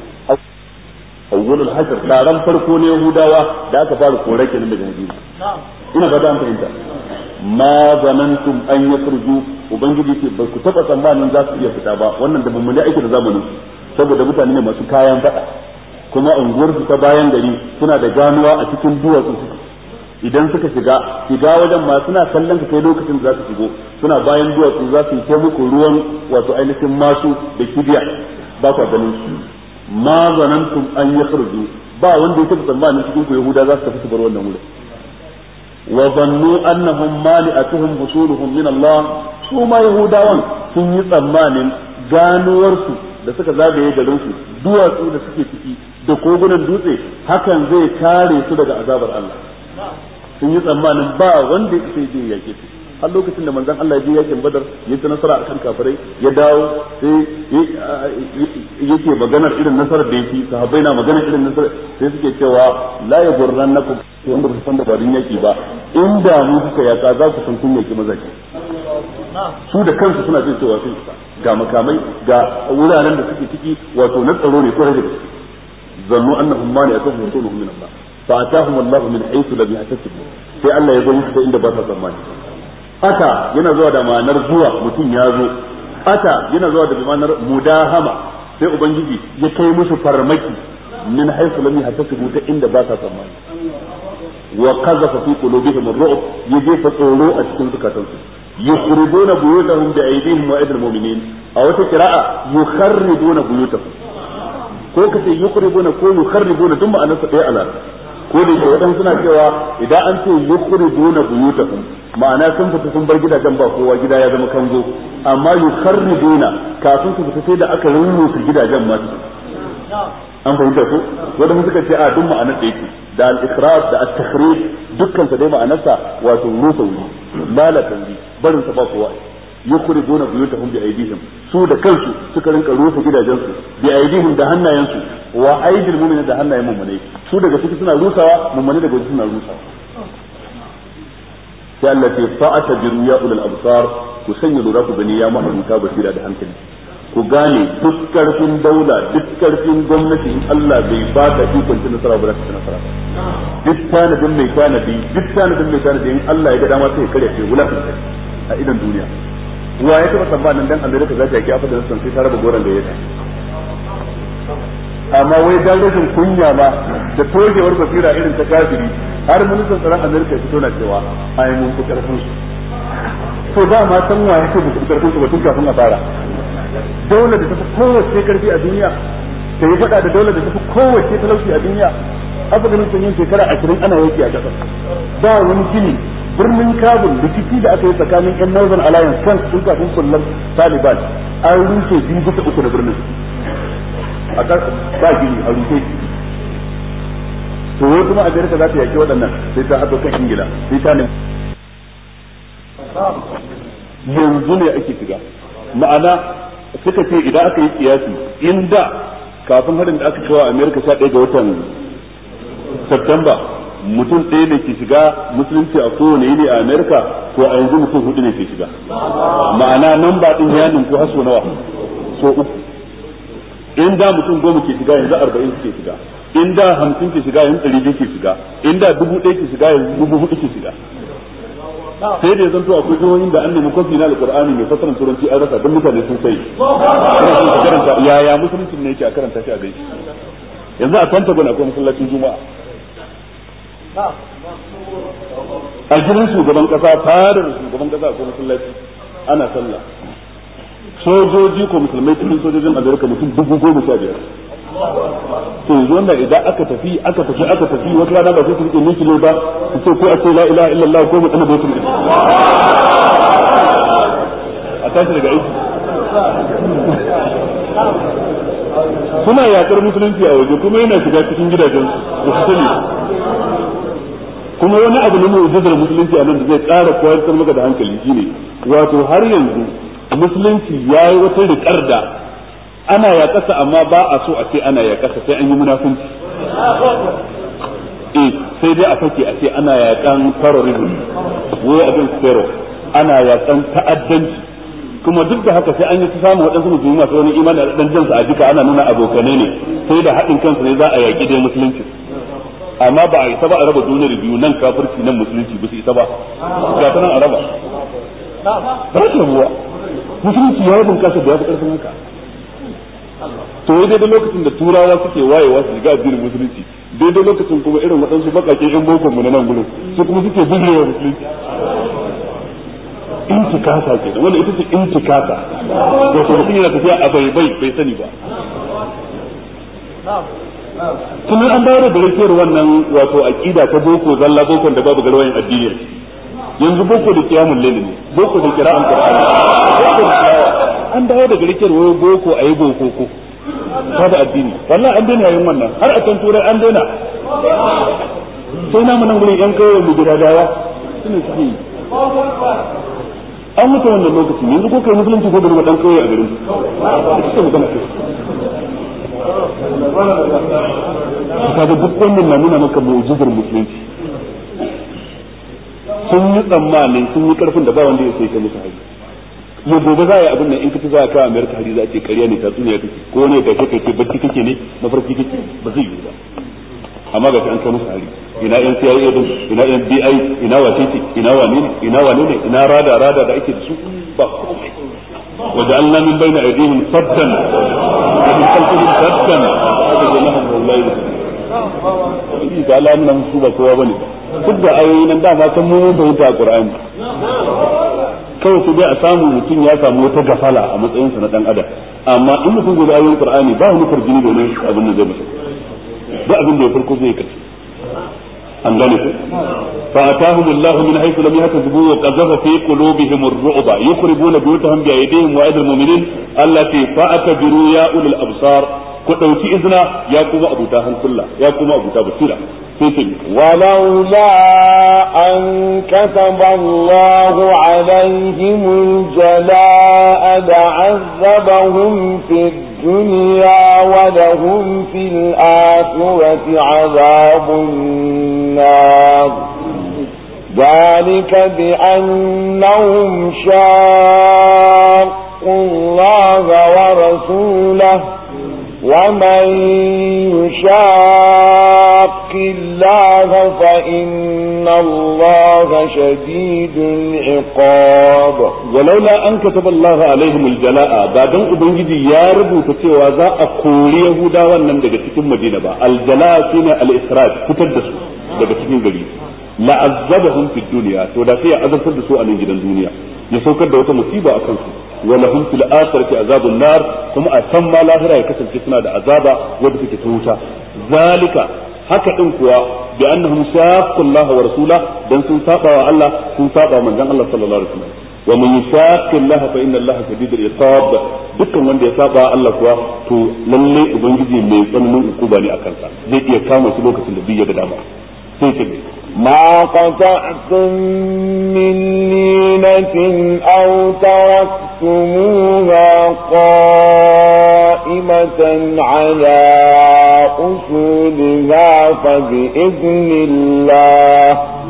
awwalul hasr taron farko ne yahudawa da aka fara kora kenan daga Madina ina ga dan fahimta ma zanantum an yakhruju ubangiji ce ba ku taba tsammanin za su iya fita ba wannan da mummuni aiki da zamanin saboda mutane ne masu kayan fada kuma unguwar su ta bayan gari suna da ganuwa a cikin duwatsu idan suka shiga shiga wajen ma suna kallon ka kai lokacin da za su shigo suna bayan duwatsu za su yi muku ruwan wato ainihin masu da kibiya ba ku ganin su ma zanantum an yakhruju ba wanda yake tsammanin cikin ku yahuda za su tafi su bar wannan wurin wa zannu annahum mani'atuhum husuluhum min Allah su ma yahudawan sun yi tsammanin ganuwar su da suka zagaye garin su duwatsu da suke ciki da kogunan dutse hakan zai kare su daga azabar Allah sun yi tsammanin ba wanda yake je yake su har lokacin da manzon Allah ya je yakin Badar ya ci nasara akan kafirai ya dawo sai yake maganar irin nasarar da yake sahabbai na maganar irin nasarar sai suke cewa la yaghurrannakum wanda ba san dabarun yaki ba inda mu suka yaka za ku san kun yaki mazaji su da kansu suna jin cewa sun isa ga makamai ga wuraren da suke ciki wato na tsaro ne ko da gaske zannu annahum mani'atuhum rusuluhum min Allah fa atahum Allah min haythu lam yahtasibu sai Allah ya zo musu da inda ba sa tsammani ata yana zuwa da ma'anar zuwa mutum ya zo ata yana zuwa da ma'anar mudahama sai ubangiji ya kai musu farmaki min haythu lam yahtasibu ta inda ba sa tsammani wa qazafa fi qulubihim ar-ru'b yajefa tsoro a cikin zukatansu yukhribuna buyutahum bi aydihim wa aydil mu'minin a wata qira'a yukharribuna buyutahum ko kace yukhribuna ko yukharribuna duk ma'anar sa ɗaya ala ko da yake wadan suna cewa idan an ce yukhribuna buyutahum ma'ana sun fita sun bar gidajen ba kowa gida ya zama kango amma yukharribuna kafin su fita sai da aka rurrusa gidajen ma an fahimta ko wanda mun suka ce a duk ma'anar da yake da al-ikhraj da at-takhrij dukkan sa dai ma'anarsa wato rusa wuri lalata wuri barin sa ba kowa yukhribuna buyutahum bi aydihim su da kansu suka rinka rusa gidajensu bi aydihim da hannayensu wa aydil mu'minin da hannayen mu'minai su daga ciki suna rusawa mu'minai daga ciki suna rusawa sai Allah ya fa'ata bi ya ulul absar ku sanya lura ku gani ya mahamuta basira da hankali ku gane duk karfin daula duk karfin gwamnati in Allah bai ba ta ikon ta nasara ba za ta nasara duk tanadin mai tanadi duk tanadin mai tanadi in Allah ya ga dama sai ya kare sai wulakanta a idan duniya wa ya taba tsammanin dan Amerika za ta yi kafa da san sai ta raba goran da yake amma wai dan rashin kunya ba da togewar basira irin ta kafiri har ministan tsaron Amerika ya fito na cewa ai mun fi karfin su to da ma san wa yake da karfin su ba tun kafin a fara daular da tafi kowace karfi a duniya ta yi fada da daular da tafi kowace talauci a duniya afganistan sun yin shekara ashirin ana yaki a ƙasar ba wani gini birnin kabul rikici da aka yi tsakanin yan northern alliance kan sun kafin kullar taliban an rushe biyu bisa uku da birnin a ba gini a rushe to wai kuma amerika za ta yaki waɗannan sai ta haɗo kan ingila sai ta ne yanzu ne ake shiga ma'ana suka ce idan aka yi kiyasi inda kafin harin da aka kawo amerika sha ɗaya ga watan September mutum ɗaya ne ke shiga musulunci a kowane yini a Amerika to a yanzu mutum hudu ne ke shiga ma'ana nan ba din ya ninku haso nawa so uku in da mutum goma ke shiga yanzu arba'in ke shiga in da hamsin ke shiga yanzu ɗari biyu ke shiga in da dubu ɗaya ke shiga yanzu dubu hudu ke shiga sai da yanzu akwai jihohin da an nemi kofi na alƙur'ani mai fasaran turanci an rasa don mutane sun sai karanta yaya musulunci ne yake a karanta shi a gaishe yanzu a Pentagon akwai masallacin juma'a a gidan shugaban kasa fadar shugaban kasa akwai masallaci ana sallah sojoji ko musulmai cikin sojojin Amerika mutum dubu goma sha biyar to yanzu wannan idan aka tafi aka tafi aka tafi wata rana ba sai su rike miki ne ba su ce ko a ce la ilaha illallah ko mu dana bautin a tashi daga aiki suna yakar musulunci a waje kuma yana shiga cikin gidajen da su sani kuma wani abu ne mai ujizar musulunci a nan da zai ƙara koyar maka da hankali shine wato har yanzu musulunci yayi wata riƙar da ana yaƙasa amma ba a so a ce ana yaƙasa sai an yi munafunci eh sai dai a fake a ce ana yaƙan terrorism wai abin terror ana yaƙan ta'addanci kuma duk da haka sai an yi ta samu waɗansu musulmi masu wani imani da ɗan jansu a jika ana nuna abokanai ne sai da haɗin kansu ne za a yaƙi dai musulunci amma ba a isa ba a raba duniyar biyu nan kafirci nan musulunci ba su isa ba ga ta nan a raba ba ta ruwa musulunci ya yi bunkasa da ya fi karfin haka. To wai daidai lokacin da turawa suke wayewa su shiga addinin musulunci, daidai lokacin kuma irin waɗansu baƙaƙe yan bokon mu na nan gurin su kuma suke bijirewa musulunci. Intikasa ke wanda ita ce intikasa, wato mutum yana tafiya a bai bai bai sani ba. Kuma an bayar da rakiyar wannan wato aqida ta boko zalla bokon da babu garwayin addini. Yanzu boko da kiyamul layl ne, boko da qira'an qur'ani, an dawo daga rakiyar wayo boko ayi boko ko ta da addini. Wallahi an daina yin wannan, har a kan turai an daina. Sai na mun gurin yan kawai mu gidadawa sune suke yi. An mutu wannan lokacin yanzu ko kai musulunci ko da dan kawai a garin su magana ce. Kaga duk wannan na nuna maka mu'jizar musulunci. Sun yi tsammanin sun yi karfin da ba wanda ya sai ka musu haji. Yau gobe za a yi abin nan in ka ci za a kawo Amerika hari za a ce ƙarya ne tatsuniya kake ko ne da kake ce bacci kake ne mafarki kake ba zai yi ba. Amma ga an kai musu hari. Ina yan C I A din, ina yan B I, ina wace ce, ina wane ne, ina wane ne, ina rada rada da ake da su ba komai. وجعلنا من بين أيديهم سدا ومن خلفهم سدا فجعلناهم والله yi da Allah nan su ba kowa bane duk da ayoyi nan dama kan mun fahimta a Qur'ani kawai su dai a samu mutum ya samu wata gafala a matsayinsa na dan adam amma in mutum gobe ayoyin Qur'ani ba wani farjini domin abin da zai masa ba abin da ya farko zai kace an gane ku fa atahum Allah min haythu lam yahtabu wa qadhafa fi qulubihim ar-ru'ba yukhribuna buyutahum bi aydihim wa aydil mu'minin allati fa'atabiru ya ulul absar ku dauki izna ya kuma abuta hankula ya kuma abuta basira sai walaula an kataba Allah alaihim al-jalaa la'azzabahum fid dunya wa lahum fil akhirati 'adhabun nar ذلك بأنهم شاقوا الله ورسوله ومن يشاق الله فإن الله شديد العقاب ولولا أن كتب الله عليهم الجلاء بعدين أبنجي يا رب تسوى ذا أقول يهودا وأنم دقتكم مدينة الجلاء فينا الإخراج كتدسوا دقتكم قليل la'azzabahum fid dunya to da sai ya azabtar da su a nan gidan duniya ya saukar da wata musiba akan su wa lahum fil akhirati azabun nar kuma a san ma lahira ya kasance suna da azaba wanda take ta wuta zalika haka din kuwa bi annahum shaqqu Allah wa rasula dan sun saba wa Allah sun saba manzon Allah sallallahu alaihi wasallam wa man yushaqqi Allah fa inna Allah shadidul iqab dukkan wanda ya saba Allah kuwa to lalle ubangiji mai tsananin hukuma ne akan sa zai iya kama shi lokacin da biya da dama sai ce ما قطعتم من لينة أو تركتموها قائمة على أصولها فبإذن الله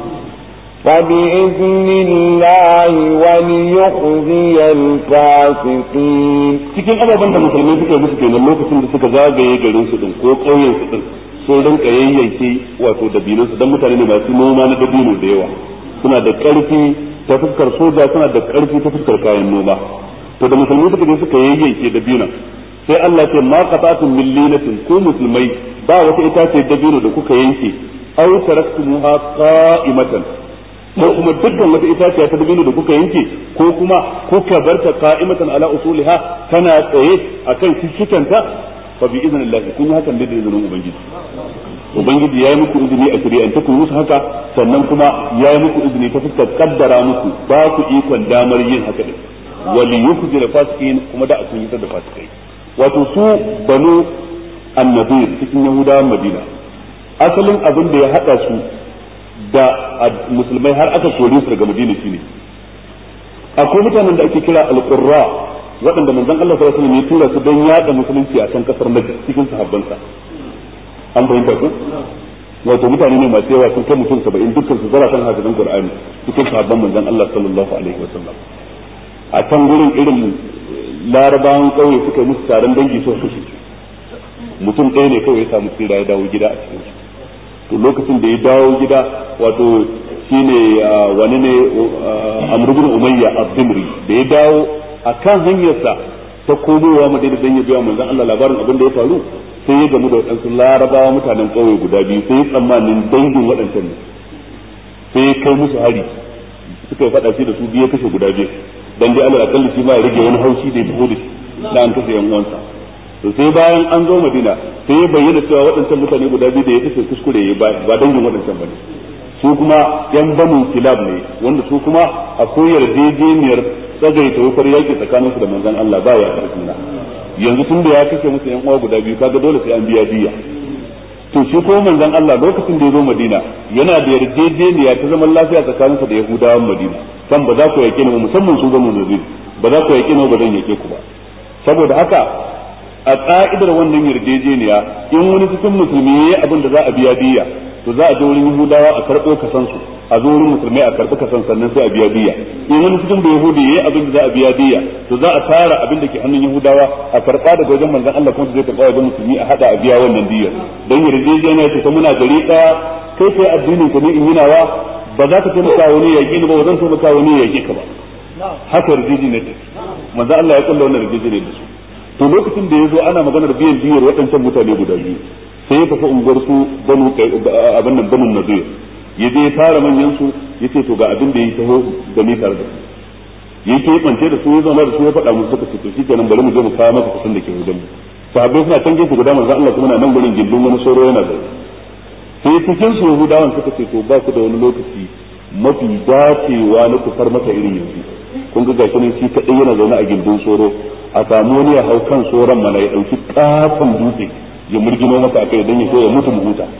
فبإذن الله وليخزي الفاسقين. cikin ababen da musulmai suka musu kenan lokacin da suka zagaye garin su din ko ƙauyen su din sun rinka yayyanke wato dabinon su dan mutane ne masu noma na dabino da yawa suna da ƙarfi ta fuskar soja suna da ƙarfi ta fuskar kayan noma to da musulmai suka je suka yayyanke dabinon sai Allah ce ma qata'tum min linatin ko musulmai ba wata itace dabino da kuka yanke aw taraktumuha qa'imatan ko kuma dukkan wata itaciya ta dabino da kuka yanke ko kuma kuka barta qa'imatan ala usuliha tana tsaye akan shishikanta fa bi idhnillah kun yi hakan da izinin ubangiji ubangiji yayi muku izini a shari'ance ku musu haka sannan kuma yayi muku izini ta fuskar kaddara muku ba ku ikon damar yin haka din wali yukzil fasiqin kuma da akun yitar da fasikai wato su banu annabi cikin yahudawan madina asalin abin da ya hada su da musulmai har aka kore su daga madina shine akwai mutanen da ake kira al-qurra waɗanda manzon Allah sallallahu alaihi wasallam ya tura su don yada musulunci a can kasar Najd cikin sahabbansa an fahimta ku wato mutane ne masu yawa sun kai mutum saba'in dukkan su zaratan hadisan Qur'ani cikin sahabban manzon Allah sallallahu alaihi wasallam a can gurin irin larabawan kauye suka musu taron dangi so su mutum ɗaya ne kawai ya samu tsira ya dawo gida a cikin su to lokacin da ya dawo gida wato shine wani ne Amr ibn Umayya ad-Dimri da ya dawo akan hanyarsa ta komowa Madina dan ya biya manzon Allah labarin abin da ya faru sai ya gamu da wadansu Larabawa mutanen kauye guda biyu sai ya tsammanin dangin wadancan ne sai ya kai musu hari suka yi fada shi da su biye kashe guda biyu dan dai Allah akalli shi ma ya rage wani haushi da ya taho da shi da an kashe yan uwansa to sai bayan an zo Madina sai ya bayyana cewa waɗancan mutane guda biyu da ya kashe kuskure ya ba dangin waɗancan bane su kuma yan banu kilab ne wanda su kuma akwai yarjejeniyar tsagaita wukar yaki tsakaninsu da manzon Allah ba ya karfina yanzu tun da ya kashe musu yan uwa guda biyu kaga dole sai an biya diya to shi ko manzon Allah lokacin da ya zo Madina yana da yarjejeniya ta zaman lafiya tsakaninsa da Yahudawan Madina kan ba za ku yake ni musamman su banu Nadir ba za ku yake ni ba zan yake ku ba saboda haka a ka'idar wannan yarjejeniya in wani cikin musulmi yayi abin da za a biya diya to za a je wurin Yahudawa a karɓo kasan su a zo wurin musulmai a karɓi kasan sannan sai a biya diya in wani cikin bai Yahudi yayi abin da za a biya diya to za a tara abin da ke hannun Yahudawa a karɓa daga wajen manzon Allah kuma zai karɓa wajen musulmi a hada a biya wannan diyar dan yarjejeniya ce ta muna gari ɗaya kai kai addinin ku ne in yi nawa ba za ka taimaka wani yaƙi ni ba ba zan taimaka wani yaƙi ka ba haka yarjejeniya ce manzon Allah ya kulla wannan yarjejeniya da su to lokacin da ya zo ana maganar biyan diyar waɗancan mutane guda biyu sai ya tafi unguwar su banu abin nan banu Nadir ya je ya tara manyan su yace to ga abin da ya taho da ni tare da su yake bance da su ya zama da su ya faɗa musu suka ce to shikenan bari mu je mu kawo maka kusan da ke wajen mu sahabbai suna can gefe guda manzo Allah kuma na nan gurin gindin wani soro yana da sai cikin su Yahudawan suka ce to ba ku da wani lokaci mafi dacewa na ku far masa irin yanzu kun ga gashi ne shi kadai yana zaune a gindin soro a samu wani ya hau kan soron mana ya dauki kafin dutse ya murgino masa akai dan ya so ya mutu mu huta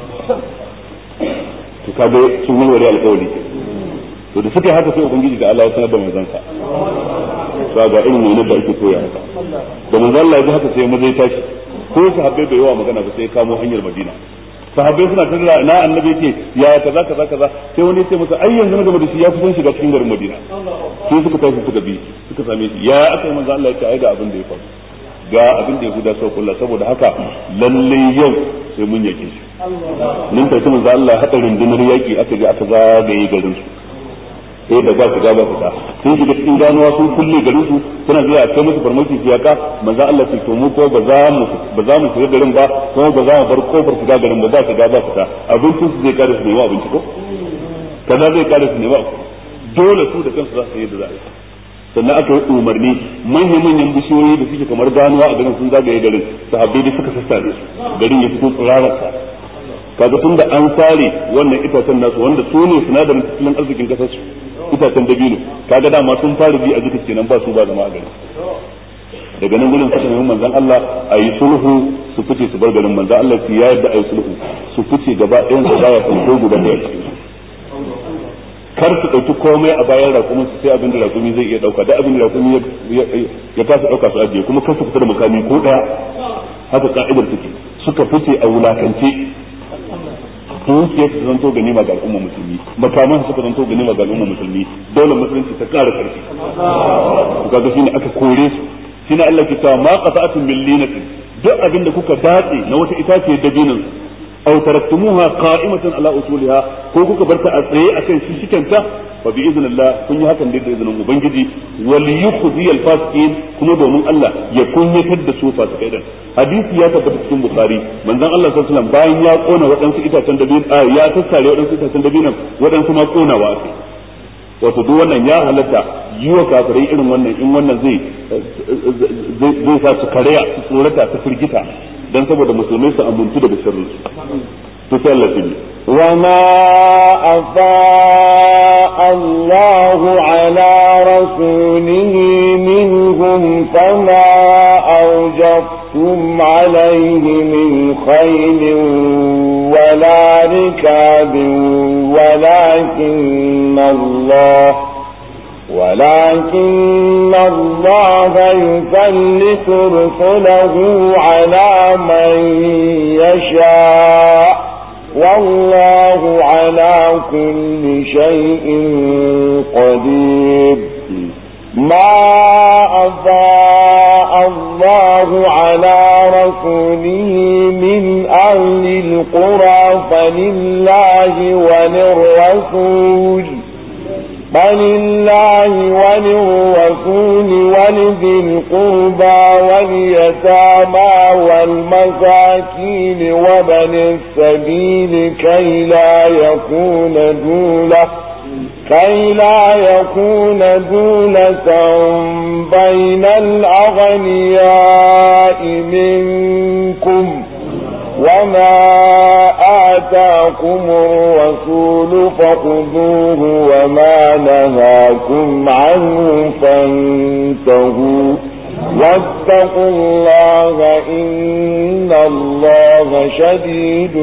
to kaga sun yi wari alƙawari to da suka haka sai ubangiji da Allah ya sanar da manzon sa to ga irin wani da ake koya haka da manzon Allah ya ji haka sai mu zai tashi ko sahabbai bai yawa magana ba sai ya kamo hanyar Madina sahabbai suna tana na annabi yake ya kaza kaza kaza sai wani ya ce masa ai yanzu na gaba da shi ya kusan shiga cikin garin Madina sai suka tafi suka bi suka same shi ya aka manzo Allah ya ce ai ga abin da ya faru ga abin da ya guda sau kullu saboda haka lalle yau sai mun yake shi nan take manzo Allah hada rundunar yaki aka je aka zagaye garin su sai da ba su ga ba su ta sai shiga cikin ganuwa sun kulle garin su suna zuwa a kai musu farmaki su yaka manzo Allah ce to mu ko ba za mu ba za mu shiga garin ba ko ba za mu bar kofar shiga garin ba ba su ga ba su ta abincin su zai kare su ne wa abinci ko kaza zai kare su ne ba dole su da kansu za su yi da za a yi sannan aka yi umarni manyan manyan bishiyoyi da suke kamar ganuwa a garin sun zagaye garin sahabbai da suka sassare su garin ya fito tsirararsa kaga tun da an sare wannan itacen nasu wanda su ne sinadarin tattalin arzikin kasar su itacen dabino kaga dama sun fara bi a jika kenan ba su ba zama a gari daga nan gurin suka nemi manzon Allah a yi sulhu su fice su bar garin manzon Allah ya yarda a yi sulhu su fice gaba ɗayan su baya sun ko guda ɗaya cikin kar su ɗauki komai a bayan rakumin su sai abin da rakumi zai iya ɗauka da abin da rakumi ya kasa ɗauka su ajiye kuma kar su fita da makami ko ɗaya haka ka'idar take suka fice a wulakance dukiyar su zanto ganima ga al'umma musulmi makaman suka zanto ganima ga al'umma musulmi dole musulunci ta ƙara ƙarfi kaga shine aka kore su shine Allah ke cewa ma qata'atun min linatin duk abin da kuka datse na wata itace dabinin aw taraktumuha qa'imatan ala usuliha ko kuka barta a tsaye akan shi shikanta fa bi idnillah kun yi hakan da izinin ubangiji wal yukhzi al fasiqin kuma domin Allah ya kunyatar da su fasikai din hadisi ya tabbata cikin bukhari manzon Allah sallallahu alaihi wasallam bayan ya kona wadansu itacen dabin ya tassare wadansu itacen dabinan wadansu ma konawa akai wato duk wannan ya halatta yi wa kafirai irin wannan in wannan zai zai sa su karaya su tsorata su firgita dan saboda musulmai su amintu daga sharrin su to sai Allah ya wa ma afa Allahu ala rasulihi minhum fama awjabtum alayhi min khayrin wala rikabin walakin Allah ولكن الله يسلط رسله على من يشاء والله على كل شيء قدير ما أفاء الله على رسوله من أهل القرى فلله وللرسول بل الله وللرسول ولذي القربى واليتامى والمساكين وبن السبيل كي لا يكون دولة كي لا يكون دولة بين الأغنياء منكم وما آتاكم الرسول فخذوه وما نهاكم عنه فانتهوا واتقوا الله إن الله شديد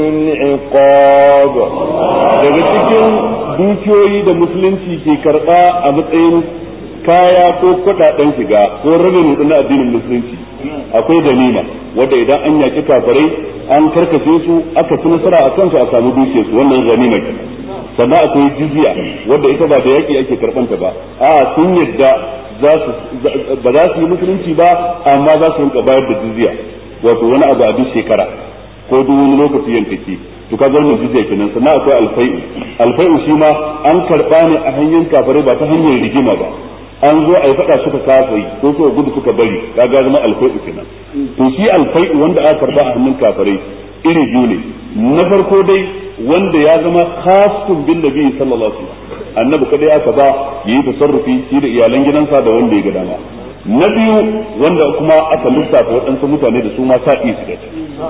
العقاب. daga cikin dukiyoyi da musulunci ke karɓa a matsayin kaya ko kuɗaɗen shiga ko rabin na addinin musulunci akwai ganima wanda idan an yaki kafirai an karkace su aka ci nasara a kansu a samu dukiyar su wannan ganima ce. sannan akwai jizya wanda ita ba da yaki ake karɓanta ba a sun yadda za su ba za su yi musulunci ba amma za su rinka bayar da jizya wato wani abu a duk shekara ko duk wani lokaci yankake to kaga wannan jizya kenan. sannan akwai alfai'u alfai'u shi ma an karɓa ne a hanyar kafirai ba ta hanyar rigima ba an zo a yi faɗa suka kasa yi ko suka gudu suka bari kaga zama alfai'u kenan. to shi alfai'u wanda aka karba a hannun kafirai iri biyu ne. na farko dai wanda ya zama khasun bin nabi sallallahu alaihi wasallam annabi kada ya ba yayi tasarrufi shi da iyalan gidansa da wanda ya ga dama. na biyu wanda kuma aka lissafa waɗansu mutane da su ma sa'i su da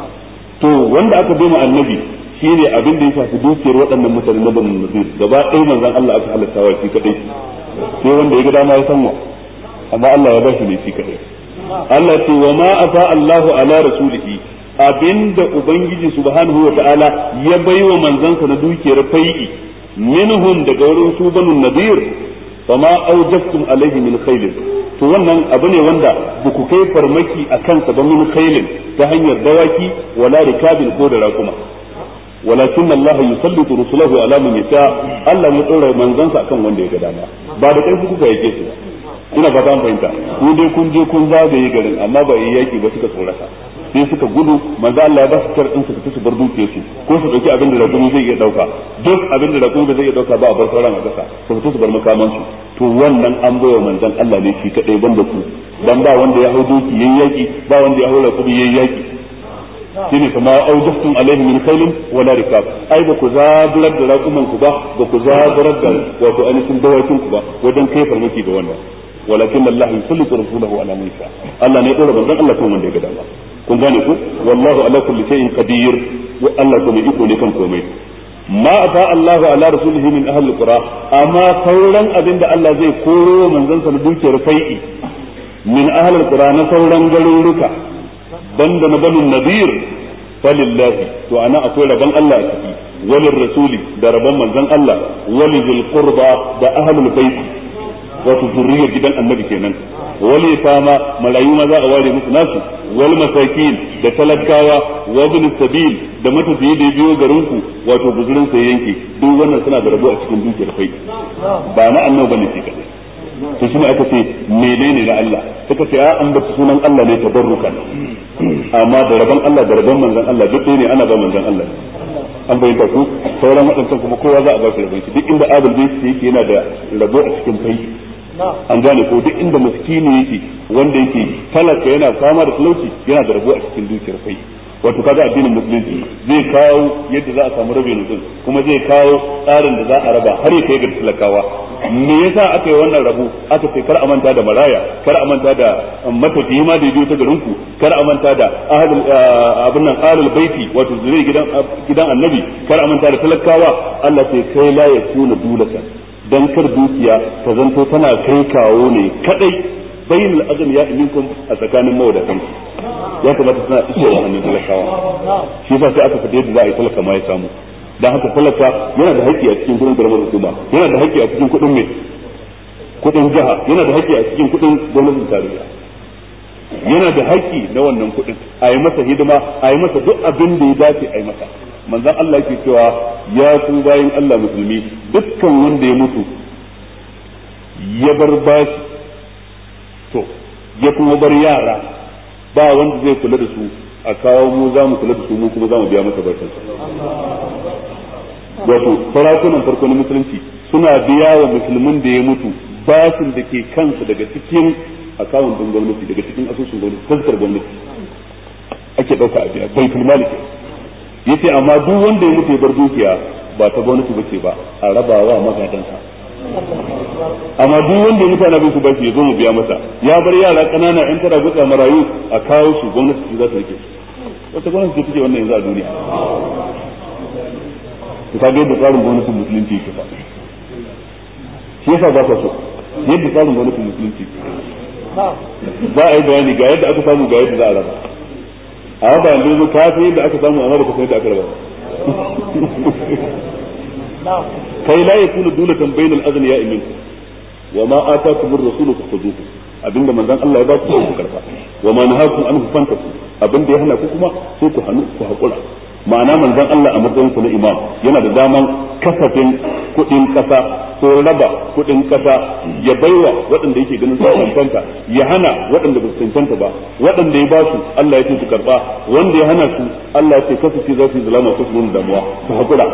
to wanda aka bai mu annabi shine abin da ya shafi dukiyar waɗannan mutane na banu nadir gaba ɗaya manzon Allah aka halatta wa shi kadai sai wanda ya ga dama ya sanwa amma Allah ya ba shi ne shi kadai. Allah ce wa ma ata Allahu ala rasulihi abinda ubangiji subhanahu wa ta'ala ya baiwa manzansa na dukiyar fai'i minhum daga wurin su banu nadir fa ma awjaftum alaihi min khailin to wannan abu ne wanda buku kai farmaki akan sa ba min khailin ta hanyar dawaki wala rikabin ko da rakuma walakin Allah yusallitu rusulahu ala man yasha Allah ya dora manzansa akan wanda ya ga dama ba da karfi kuka yake su ina ba ta fahimta ku dai kun je kun zagaye garin amma ba yi yaki ba suka tsorata sai suka gudu manzo Allah ya ba su karɗin su su bar duke su ko su dauki abin da rakumi zai iya dauka duk abin da rakumi zai iya dauka ba a bar sauran a kasa su fito su bar makaman su to wannan an bayo manzon Allah ne shi kadai banda ku dan ba wanda ya hau duki yayin yaki ba wanda ya hau rakumi yayin yaki shine kuma aujaftum alaihi min khailin wala rikab ai ba ku zaburar da rakuman ku ba ba ku zaburar da wato ainihin dawakin ku ba wajen kai farmaki da wannan walakin Allah yusallitu rasulahu ala man yasha Allah ne ya dora manzon Allah kan wanda ya ga dama kun gane ku wallahu ala kulli shay'in qadir wa Allah kuma iko ne kan komai ma ata Allahu ala rasulihi min ahli alqura amma sauran abinda Allah zai koro manzon sa da dukiyar fai'i min ahli alqura na sauran garuruka banda na banu nadir falillahi to ana akwai rabban Allah a ciki walil rasuli da rabban manzon Allah walil qurba da ahlul bait wato zuriyar gidan annabi kenan wal yatama malayu ma za a ware musu nasu wal masakin da talakawa wa bin sabil da matafiyi da biyo garin ku wato guzurin sai yanke duk wannan suna da rabo a cikin dukiyar fai ba na annabi bane shi kadai to shine aka ce menene na Allah suka ce a ambata sunan Allah ne tabarrukan amma da rabon Allah da rabon manzon Allah duk ne ana ba manzon Allah an bayyana ku sauran wadannan kuma kowa za a ba shi rabon shi duk inda adal bai yake yana da rabo a cikin fai an gane ko duk inda miskini yake wanda yake talaka yana fama da talauci yana da rabo a cikin dukiyar fai wato kaga addinin musulunci zai kawo yadda za a samu rabin mutum kuma zai kawo tsarin da za a raba har ya kai ga talakawa me yasa aka yi wannan rabu aka ce kar a manta da maraya kar a manta da matafiyi ma da biyo ta garin ku kar a manta da ahlul abin nan ahlul baiti wato zuriyar gidan gidan annabi kar a manta da talakawa Allah sai kai la yakuna dulaka dan kar dukiya ta zanto tana kai kawo ne kadai bayin al-aghniya minkum a tsakanin mawadatan ya kamata suna ishe wa hannun talakawa shi yasa sai aka fada yadda za a yi talaka ma ya samu dan haka talaka yana da haƙƙi a cikin kudin karamar hukuma yana da haƙƙi a cikin kudin mai kudin jiha yana da haƙƙi a cikin kudin gwamnatin tarayya yana da haƙƙi na wannan kudin a yi masa hidima a yi masa duk abin da ya dace a yi masa manzon Allah yake cewa ya ku bayin Allah musulmi dukkan wanda ya mutu ya bar bashi to ya kuma bar yara ba wanda zai kula da su a kawo mu za mu kula da su mu kuma za mu biya masa bashin wato sarakunan farko na musulunci suna biya wa musulmin da ya mutu bashin da ke kansa daga cikin akawun din gwamnati, daga cikin asusun gwamnati, taskar gwamnati ake dauka a biya baitul mali. yace amma duk wanda ya mutu ya bar dukiya ba ta gwamnati bace ba, a rabawa magadansa. amma duk wanda ya mutu ana bin su bashi ya zo mu biya masa, ya bar yara kanana yan tara gutsa marayu a kawo su gwamnati za ta rike su. wata gwamnati ce take wannan yanzu a duniya? ka ga yadda tsarin gwamnatin musulunci yake fa, shi yasa ba ka so yadda tsarin gwamnatin musulunci za a yi bayani ga yadda aka samu ga yadda za a raba. a ba yanzu zo ka san yadda aka samu amma baka san yadda aka raba. kai la yakunu dulatan bainal aghniya'i minkum wa ma ataakum ar-rasulu fakhuduhu, abinda manzon Allah ya ba ku ku karba, wa ma nahakum anhu fantahu, abinda ya hana ku kuma sai ku hanu ku hakura. ma'ana manzon Allah a matsayin sa na imam yana da daman kasafin kudin kasa ko raba kudin kasa ya baiwa waɗanda yake ganin su cancanta, ya hana waɗanda ba su cancanta ba, waɗanda ya ba su Allah ya ce su karba, wanda ya hana su Allah ya ce kasu ce za su yi zalama ko su nuna damuwa su hakura.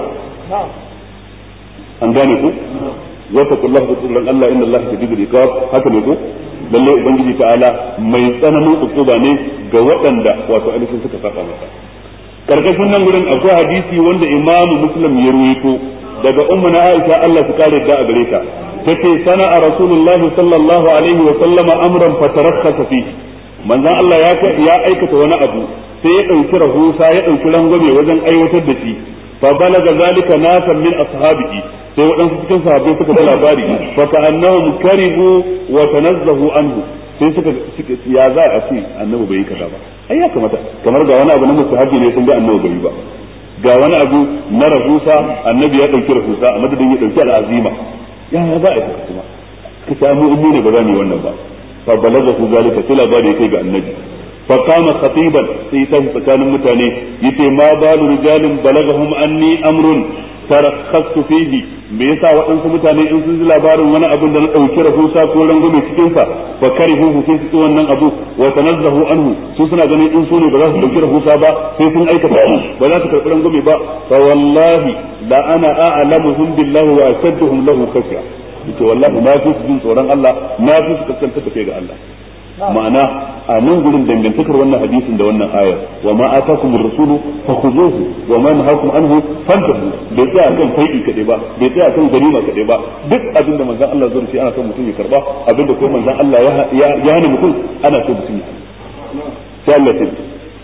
an gane ku wata kullahu bi qur'an Allah inna Allah shadidul iqab, haka ne ku lalle ubangiji ta'ala mai tsananin ukuba ne ga waɗanda wato ainihin suka saba masa. karkashin nan gurin akwai hadisi wanda imamu muslim ya ruwaito daga ummu na Aisha Allah ta kare da a gare ta, tace sana'a rasulullahi sallallahu alaihi wa sallama amran fatarakhasa fi, manzon Allah ya ya aikata wani abu sai ya dauki rahusa ya dauki rangwame wajen aiwatar da shi, fa balaga zalika nasan min ashabihi, sai waɗansu cikin sahabbai suka ga labari, fa ka'annahum karihu wa tanazzahu anhu, sai suka ya za a ce annabi bai yi kaza ba. ai ya kamata kamar ga wani abu na mustahabi ne sun ga annabi bai yi ba, ga wani abu na rahusa annabi ya dauki rahusa a madadin ya dauki al'azima, ya ya za a yi kuma ka samu ummu ne ba za mu yi wannan ba. fa balagha zalika sai labari kai ga annabi, fa kama khatiban sai ta tsakanin mutane yace ma balu rijalin balagahum anni amrun tarakhastu fihi, me yasa waɗansu mutane in sun ji labarin wani abin da na ɗauki rahusa ko rangume cikin sa ba karihu sai su wannan abu wa tanazzahu anhu, su suna ganin in su ne ba za su ɗauki rahusa ba sai sun aikata ba za su karɓi rangume ba. fa wallahi la ana a'lamuhum billahi wa ashadduhum lahu khashya, yace wallahi na fi su jin tsoron Allah, na fi su kaskanta tafe ga Allah. ma'ana a nan gurin dangantakar wannan hadisin da wannan ayar, wa ma atakum ar-rasulu fakhuzuhu wa ma nahakum anhu fantahu, bai tsaya kan fai'i kadai ba, bai tsaya kan ganima kadai ba, duk abin da manzon Allah zai ce ana son mutum ya karba, abin da kuma manzon Allah ya ya hana mutum ana son mutum ya sai Allah ya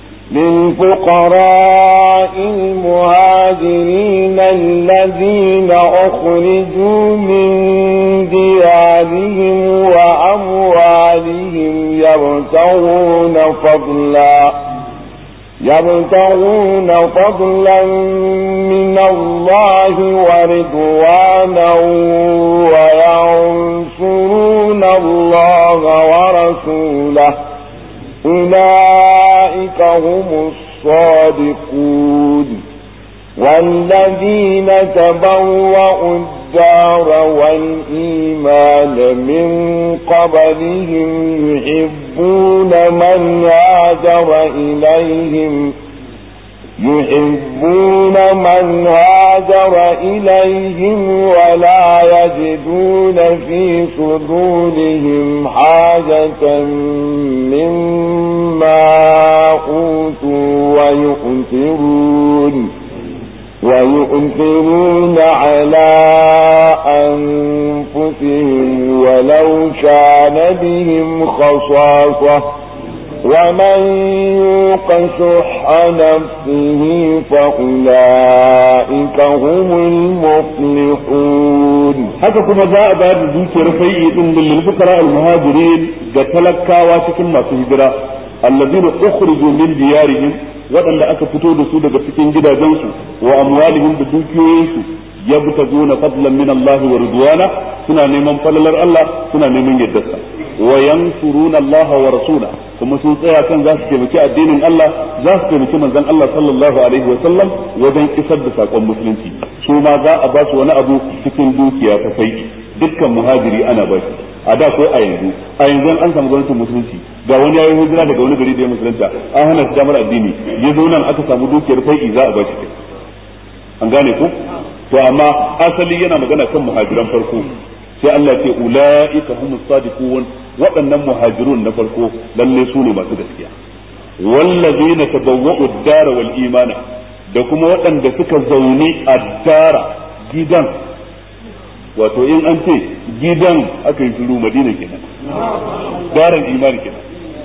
للفقراء المهاجرين الذين أخرجوا من ديارهم وأموالهم يبتغون فضلا يبتغون فضلا من الله ورضوانا وينصرون الله ورسوله أولئك هم الصادقون. والذين تبوأوا الدار والإيمان من قبلهم يحبون من هاجر إليهم يحبون من هاجر إليهم ولا يجدون في صدورهم حاجة مما أوتوا ويؤثرون ويؤثرون على أنفسهم ولو كان بهم خصاصة ومن يوق شح نفسه فأولئك هم المفلحون. haka kuma za a bayar da dukiyar fai'i din lil fuqara al muhajirin ga talakawa cikin masu hijira alladhina ukhriju min diyarihim, waɗanda aka fito da su daga cikin gidajensu wa amwalihim da dukiyoyinsu yabtaguna fadlan min Allah wa ridwana, suna neman falalar Allah suna neman yaddarsa, wa yansuruna Allah wa rasula, kuma sun tsaya kan za su taimaki addinin Allah, za su taimaki manzon Allah sallallahu alaihi wa sallam wajen isar da sakon musulunci. su ma za a ba su wani abu cikin dukiya ta fai'i. Dukkan muhajiri ana ba shi a da ko a yanzu a yanzu an samu gwamnatin musulunci, ga wani yayin hijira daga wani gari da ya musulunta, an hana shi damar addini, ya zo nan aka samu dukiyar fai'i za a ba shi. An gane ku to amma asali yana magana kan muhajiran farko sai Allah ce ulaika humus sadiqun waɗannan muhajirun na farko lalle su ne masu gaskiya wallazina tabawwa'u ad-dara wal imana da kuma waɗanda suka zauni ad-dara gidan wato in an ce gidan aka yi shiru Madina kenan daral imani kenan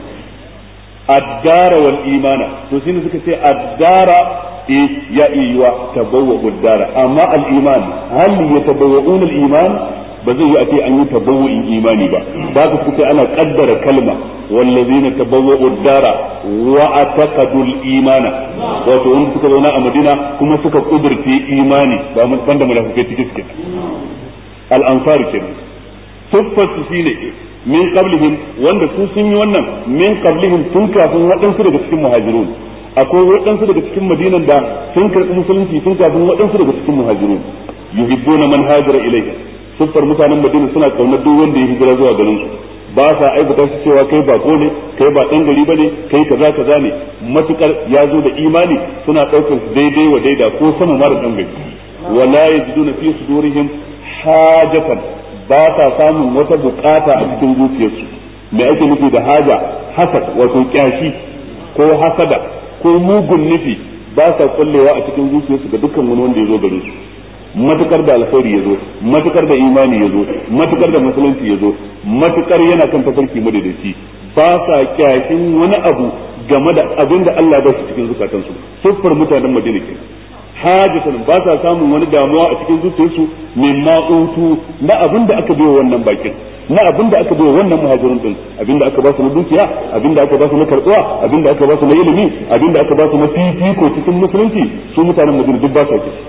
ad-dara wal imana to shine suka ce ad-dara ya iywa tabawwa'u ad-dara amma al-iman hal yatabawwa'una al-iman ba zai yi a ce an yi tabawu'in imani ba ba ka kuka ana kaddara kalma wallazina tabawwa'u ad-dara wa ataqadu al-imana wato wanda suka zauna a Madina kuma suka kudurce imani ba mun banda munafikai cikin suke al-ansar kenan tuffatu shine min qablihim wanda su sun yi wannan min qablihim tun kafin waɗansu daga cikin muhajirun akwai waɗansu daga cikin Madinan da sun karɓi musulunci tun kafin waɗansu daga cikin muhajirun yuhibbuna man hajara ilayhi siffar mutanen Madina suna kaunar duk wanda ya hijira zuwa garin su ba sa aibata shi cewa kai bako ne kai ba dan gari bane kai kaza kaza ne matukar ya zo da imani suna daukar su daidai wa daida ko sama mara dan gari wala yajiduna fi sudurihim hajatan ba sa samun wata bukata a cikin zuciyarsu me ake nufi da haja hasad wato kyashi ko hasada ko mugun nufi ba sa kullewa a cikin zuciyarsu ga dukkan wani wanda ya zo garin su matukar da alkhairi yazo matukar da imani yazo matukar da musulunci yazo matukar yana kan tafarki madadaci ba sa kyashin wani abu game da abin da Allah ba su cikin zukatansu siffar mutanen Madina kenan hajatan ba sa samun wani damuwa a cikin zuciyarsu mimma utu na abin da aka biyo wannan bakin na abin da aka biyo wannan muhajirun din abin da aka ba su na dukiya abin da aka ba su na karbuwa abin da aka ba su na ilimi abin da aka ba su na fifiko cikin musulunci su mutanen Madina duk ba sa kishi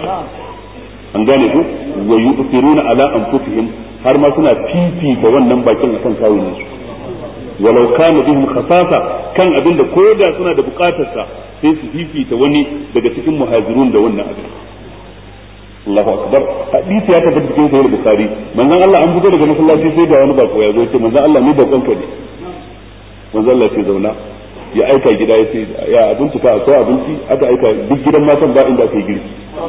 an gane ku wa yu'thiruna ala anfusihim har ma suna fifita wannan bakin akan kawunan su walau kana bihim khasasa kan abinda koda suna da bukatar sa sai su fifita wani daga cikin muhajirun da wannan abin Allahu akbar hadisi ya tabbata cikin sahih Bukhari manzon Allah an fito daga masallaci sai ga wani bako ya zo ce manzon Allah ni bakon ka ne manzon Allah ce zauna ya aika gida ya ce ya abinci ka akwai abinci aka aika duk gidan matan ba inda aka yi girki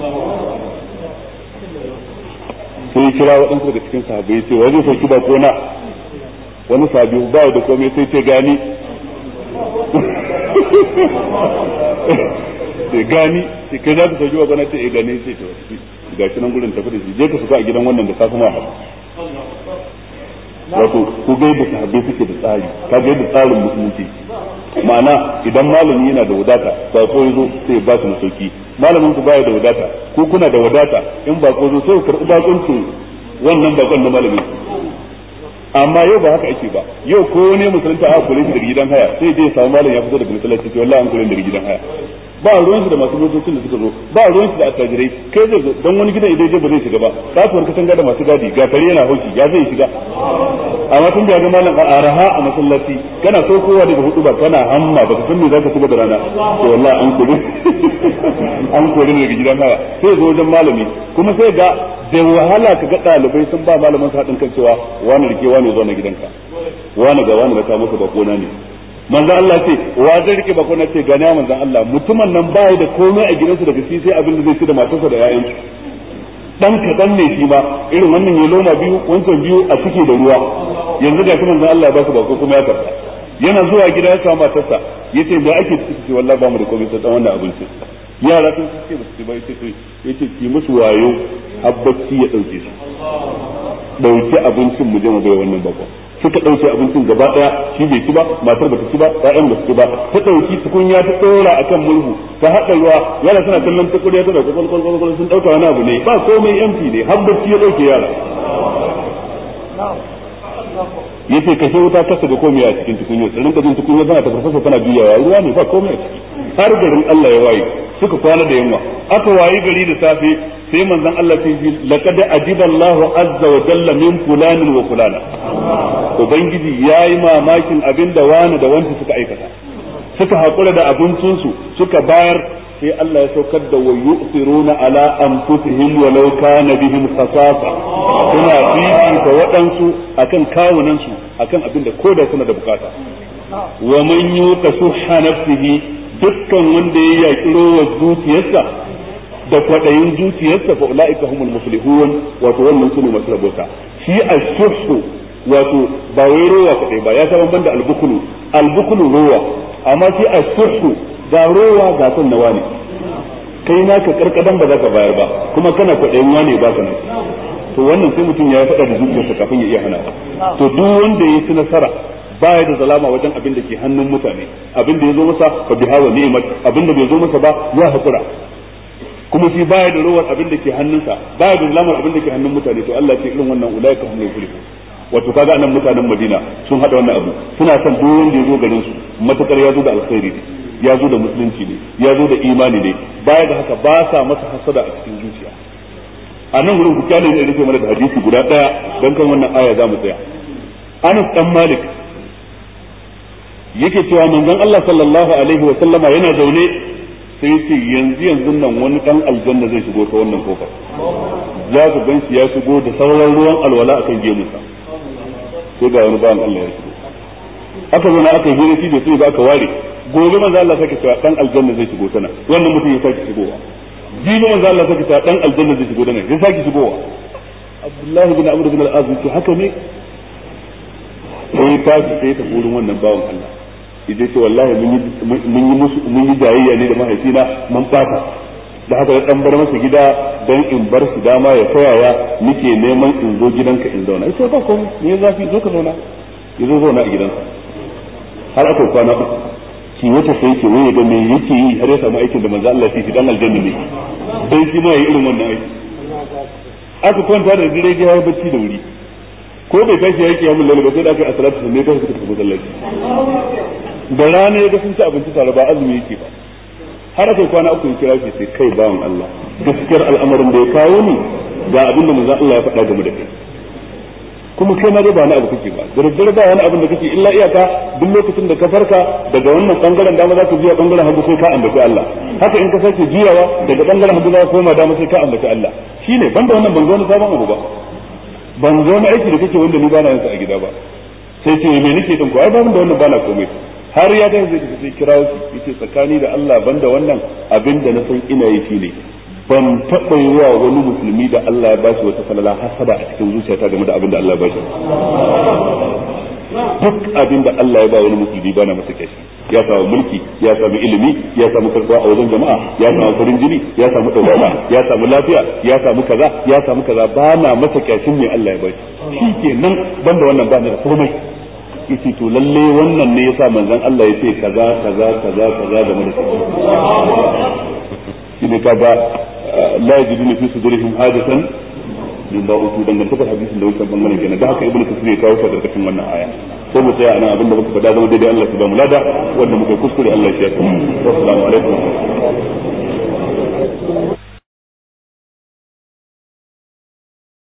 sai kira waɗansu daga cikin sahabbai ce wani sauki ba kona wani sahabi ba da komai sai ce gani sai gani sai kai za ka sauki ba kona ce eh gani sai to ga shi nan gurin tafi da shi je ka suka a gidan wannan da safi ma wato ku ga yadda sahabbai suke da tsari ka ga yadda tsarin musulunci ma'ana idan malami yana da wadata ba ko yazo sai ba su masauki malamin ku baya da wadata ko kuna da wadata in ba ko zo sai ku karɓi bakuncin wannan bakon na malamin amma yau ba haka ake ba yau ko ne musulunta a kore shi daga gidan haya sai dai samu malam ya fito daga masallaci to wallahi an kore daga gidan haya ba ruwan shi da masu motocin da suka zo ba ruwan shi da attajirai kai zai zo dan wani gidan idan je ba zai shiga ba kasuwar kasan da masu gadi ga kare yana hauki ya zai shiga amma tun da ga malam a araha a masallaci kana so kowa daga hudu ba kana hamma baka san me zaka shiga da rana to wallahi an kore an kore daga gidan haya sai zo wajen malami kuma sai ga da wahala ka ga dalibai sun ba malamin su hadin kan cewa wani rike wani zo na gidanka wani ga wani ka maka bakona ne manzo Allah ce wa zai rike bakona ce gane manzo Allah mutumin nan bai da komai a gidansu daga shi sai abin da zai ci da matarsa da ƴaƴansu dan kadan ne shi ba irin wannan ya loma biyu wancan biyu a cike da ruwa yanzu ga shi manzo Allah ya ba su bako kuma ya karba yana zuwa gida ya samu matarsa yace da ake ciki ce wallahi ba mu da komai sai dan wannan abinci yara sun ce ba su ba yace to yace ki musu wayo habbaci ya dauke su dauki abincin mu je mu bai wannan bako suka dauke abincin gaba daya shi bai ci ba matar bata ci ba ƴaƴan ba su ci ba ta dauki tukunya ta dora akan murhu ta hada ruwa yana tana kallon ta kuriya ta dauka kol kol kol sun dauka wani abu ne ba komai empty ne habbaci ya dauke yara yace kashe wuta kasa ga komai a cikin tukunya tsirin da jin tukunya tana ta farfasa tana biyawa ruwa ne ba komai a ciki har garin Allah ya waye suka kwana da yamma aka wayi gari da safe sai manzon Allah sai ji laqad ajiba Allahu azza wa jalla min fulanin wa fulana ubangiji yayi mamakin abinda wani da wanda suka aikata suka hakura da abincin su suka bayar sai Allah ya saukar da wayu'thiruna ala anfusihim walau kana bihim khasasa suna fifita waɗansu akan kawunan su akan abinda koda suna da bukata wa man yuqa suhha nafsihi dukkan wanda ya yaki rowar zuciyarsa da kwadayin zuciyarsa fa ulaika humul muflihun wato wannan sune masu rabota shi ashuhu wato ba wai rowa kadai ba ya saban banda albukulu albukulu rowa amma shi ashuhu ga rowa ga son nawa ne kai naka karkadan ba za ka bayar ba kuma kana kwadayin wane ba ka nan to wannan sai mutum ya faɗa da zuciyarsa kafin ya iya hana to duk wanda ya ci nasara baya da zalama wajen abin da ke hannun mutane abin da ya zo masa fa biha wa ni'mat abin da bai zo masa ba ya hakura kuma shi baya da rowar abin da ke hannunsa baya da zalamar abin da ke hannun mutane to Allah ce irin wannan ulaika humul muflihun wato kaga anan mutanen Madina sun hada wannan abu suna son duk wanda ya zo garin su matakar ya zo da alkhairi ne ya zo da musulunci ne ya zo da imani ne baya da haka ba sa masa hasada a cikin zuciya a nan gurin ku kyale ne rufe mana da hadisi guda daya dan kan wannan aya za mu tsaya Anas dan Malik yake cewa manzon Allah sallallahu alaihi wa sallama yana zaune sai yace yanzu yanzu nan wani dan aljanna zai shigo ta wannan kofar za ku gan shi ya shigo da sauran ruwan alwala akan gemunsa sai ga wani bayan Allah ya shigo aka zo na aka yi hira shi da sai ba aka ware gobe manzon Allah sake cewa dan aljanna zai shigo tana wannan mutum ya sake shigowa jibi manzon Allah sake cewa dan aljanna zai shigo tana ya sake shigowa Abdullah bin Amr bin al-Az ce haka ne sai ta sai ta gurin wannan bawan Allah idan ce wallahi mun yi mun yi musu mun yi jayayya ne da mahaifina mun fata da haka dan bar masa gida dan in bar su dama ya koyaya nake neman in zo gidanka in zauna sai ba komai ne zafi zo ka zauna yazo zauna a gidansa har aka kwana uku ki wata sai ke waye da me yake yi har ya samu aikin da manzo Allah ya fi dan aljanna ne dan shi ma yayi irin wannan aiki aka kwanta da dire ya yi bacci da wuri ko bai tashi yake yamin lalle ba sai da aka yi salatu ne kai suka tafi masallaci da rana ya ga sun ci abinci tare ba azumi yake ba har aka kwana uku ya kira shi sai kai bawan Allah gaskiyar al'amarin da ya kawo ni ga abin da manzon Allah ya faɗa game da kai kuma kai ma dai ba na abu kake ba da daddare ba wani abin da kake illa iyaka duk lokacin da ka farka daga wannan bangaren dama za ka juya bangaren hagu sai ka ambaci Allah haka in ka sake juyawa daga bangaren hagu za ka koma dama sai ka ambaci Allah shine banda wannan ban zo wani sabon abu ba ban zo na aiki da kake wanda ni ba na yin sa a gida ba sai ce me nake din ko ai ban da wannan ba na komai har ya ga zai sai kira shi yace tsakani da Allah banda wannan abin da na san ina yi shine ban taɓa yi wa wani musulmi da Allah ya bashi wata falala hasada a cikin zuciyata game da abin da Allah ya bashi duk abin da Allah ya ba wani musulmi ba na masa kashi ya samu mulki ya samu ilimi ya samu karɓa a wajen jama'a ya samu farin jini ya samu ɗaukaka ya samu lafiya ya samu kaza ya samu kaza ba na masa kashin me Allah ya bashi shi kenan banda wannan ba ni da komai yace to lalle wannan ne yasa manzon Allah yace kaza kaza kaza kaza da mu shi ne kaga la yajiduna fi sudurihim hajatan min ba'utu dangantakar hadisin da wancan bangaren kenan da haka ibnu kasir ya kawo ta karkashin wannan aya sai mu tsaya anan abinda muka faɗa zama daidai Allah ya ba mu lada wanda muka kuskure Allah ya shafa assalamu alaikum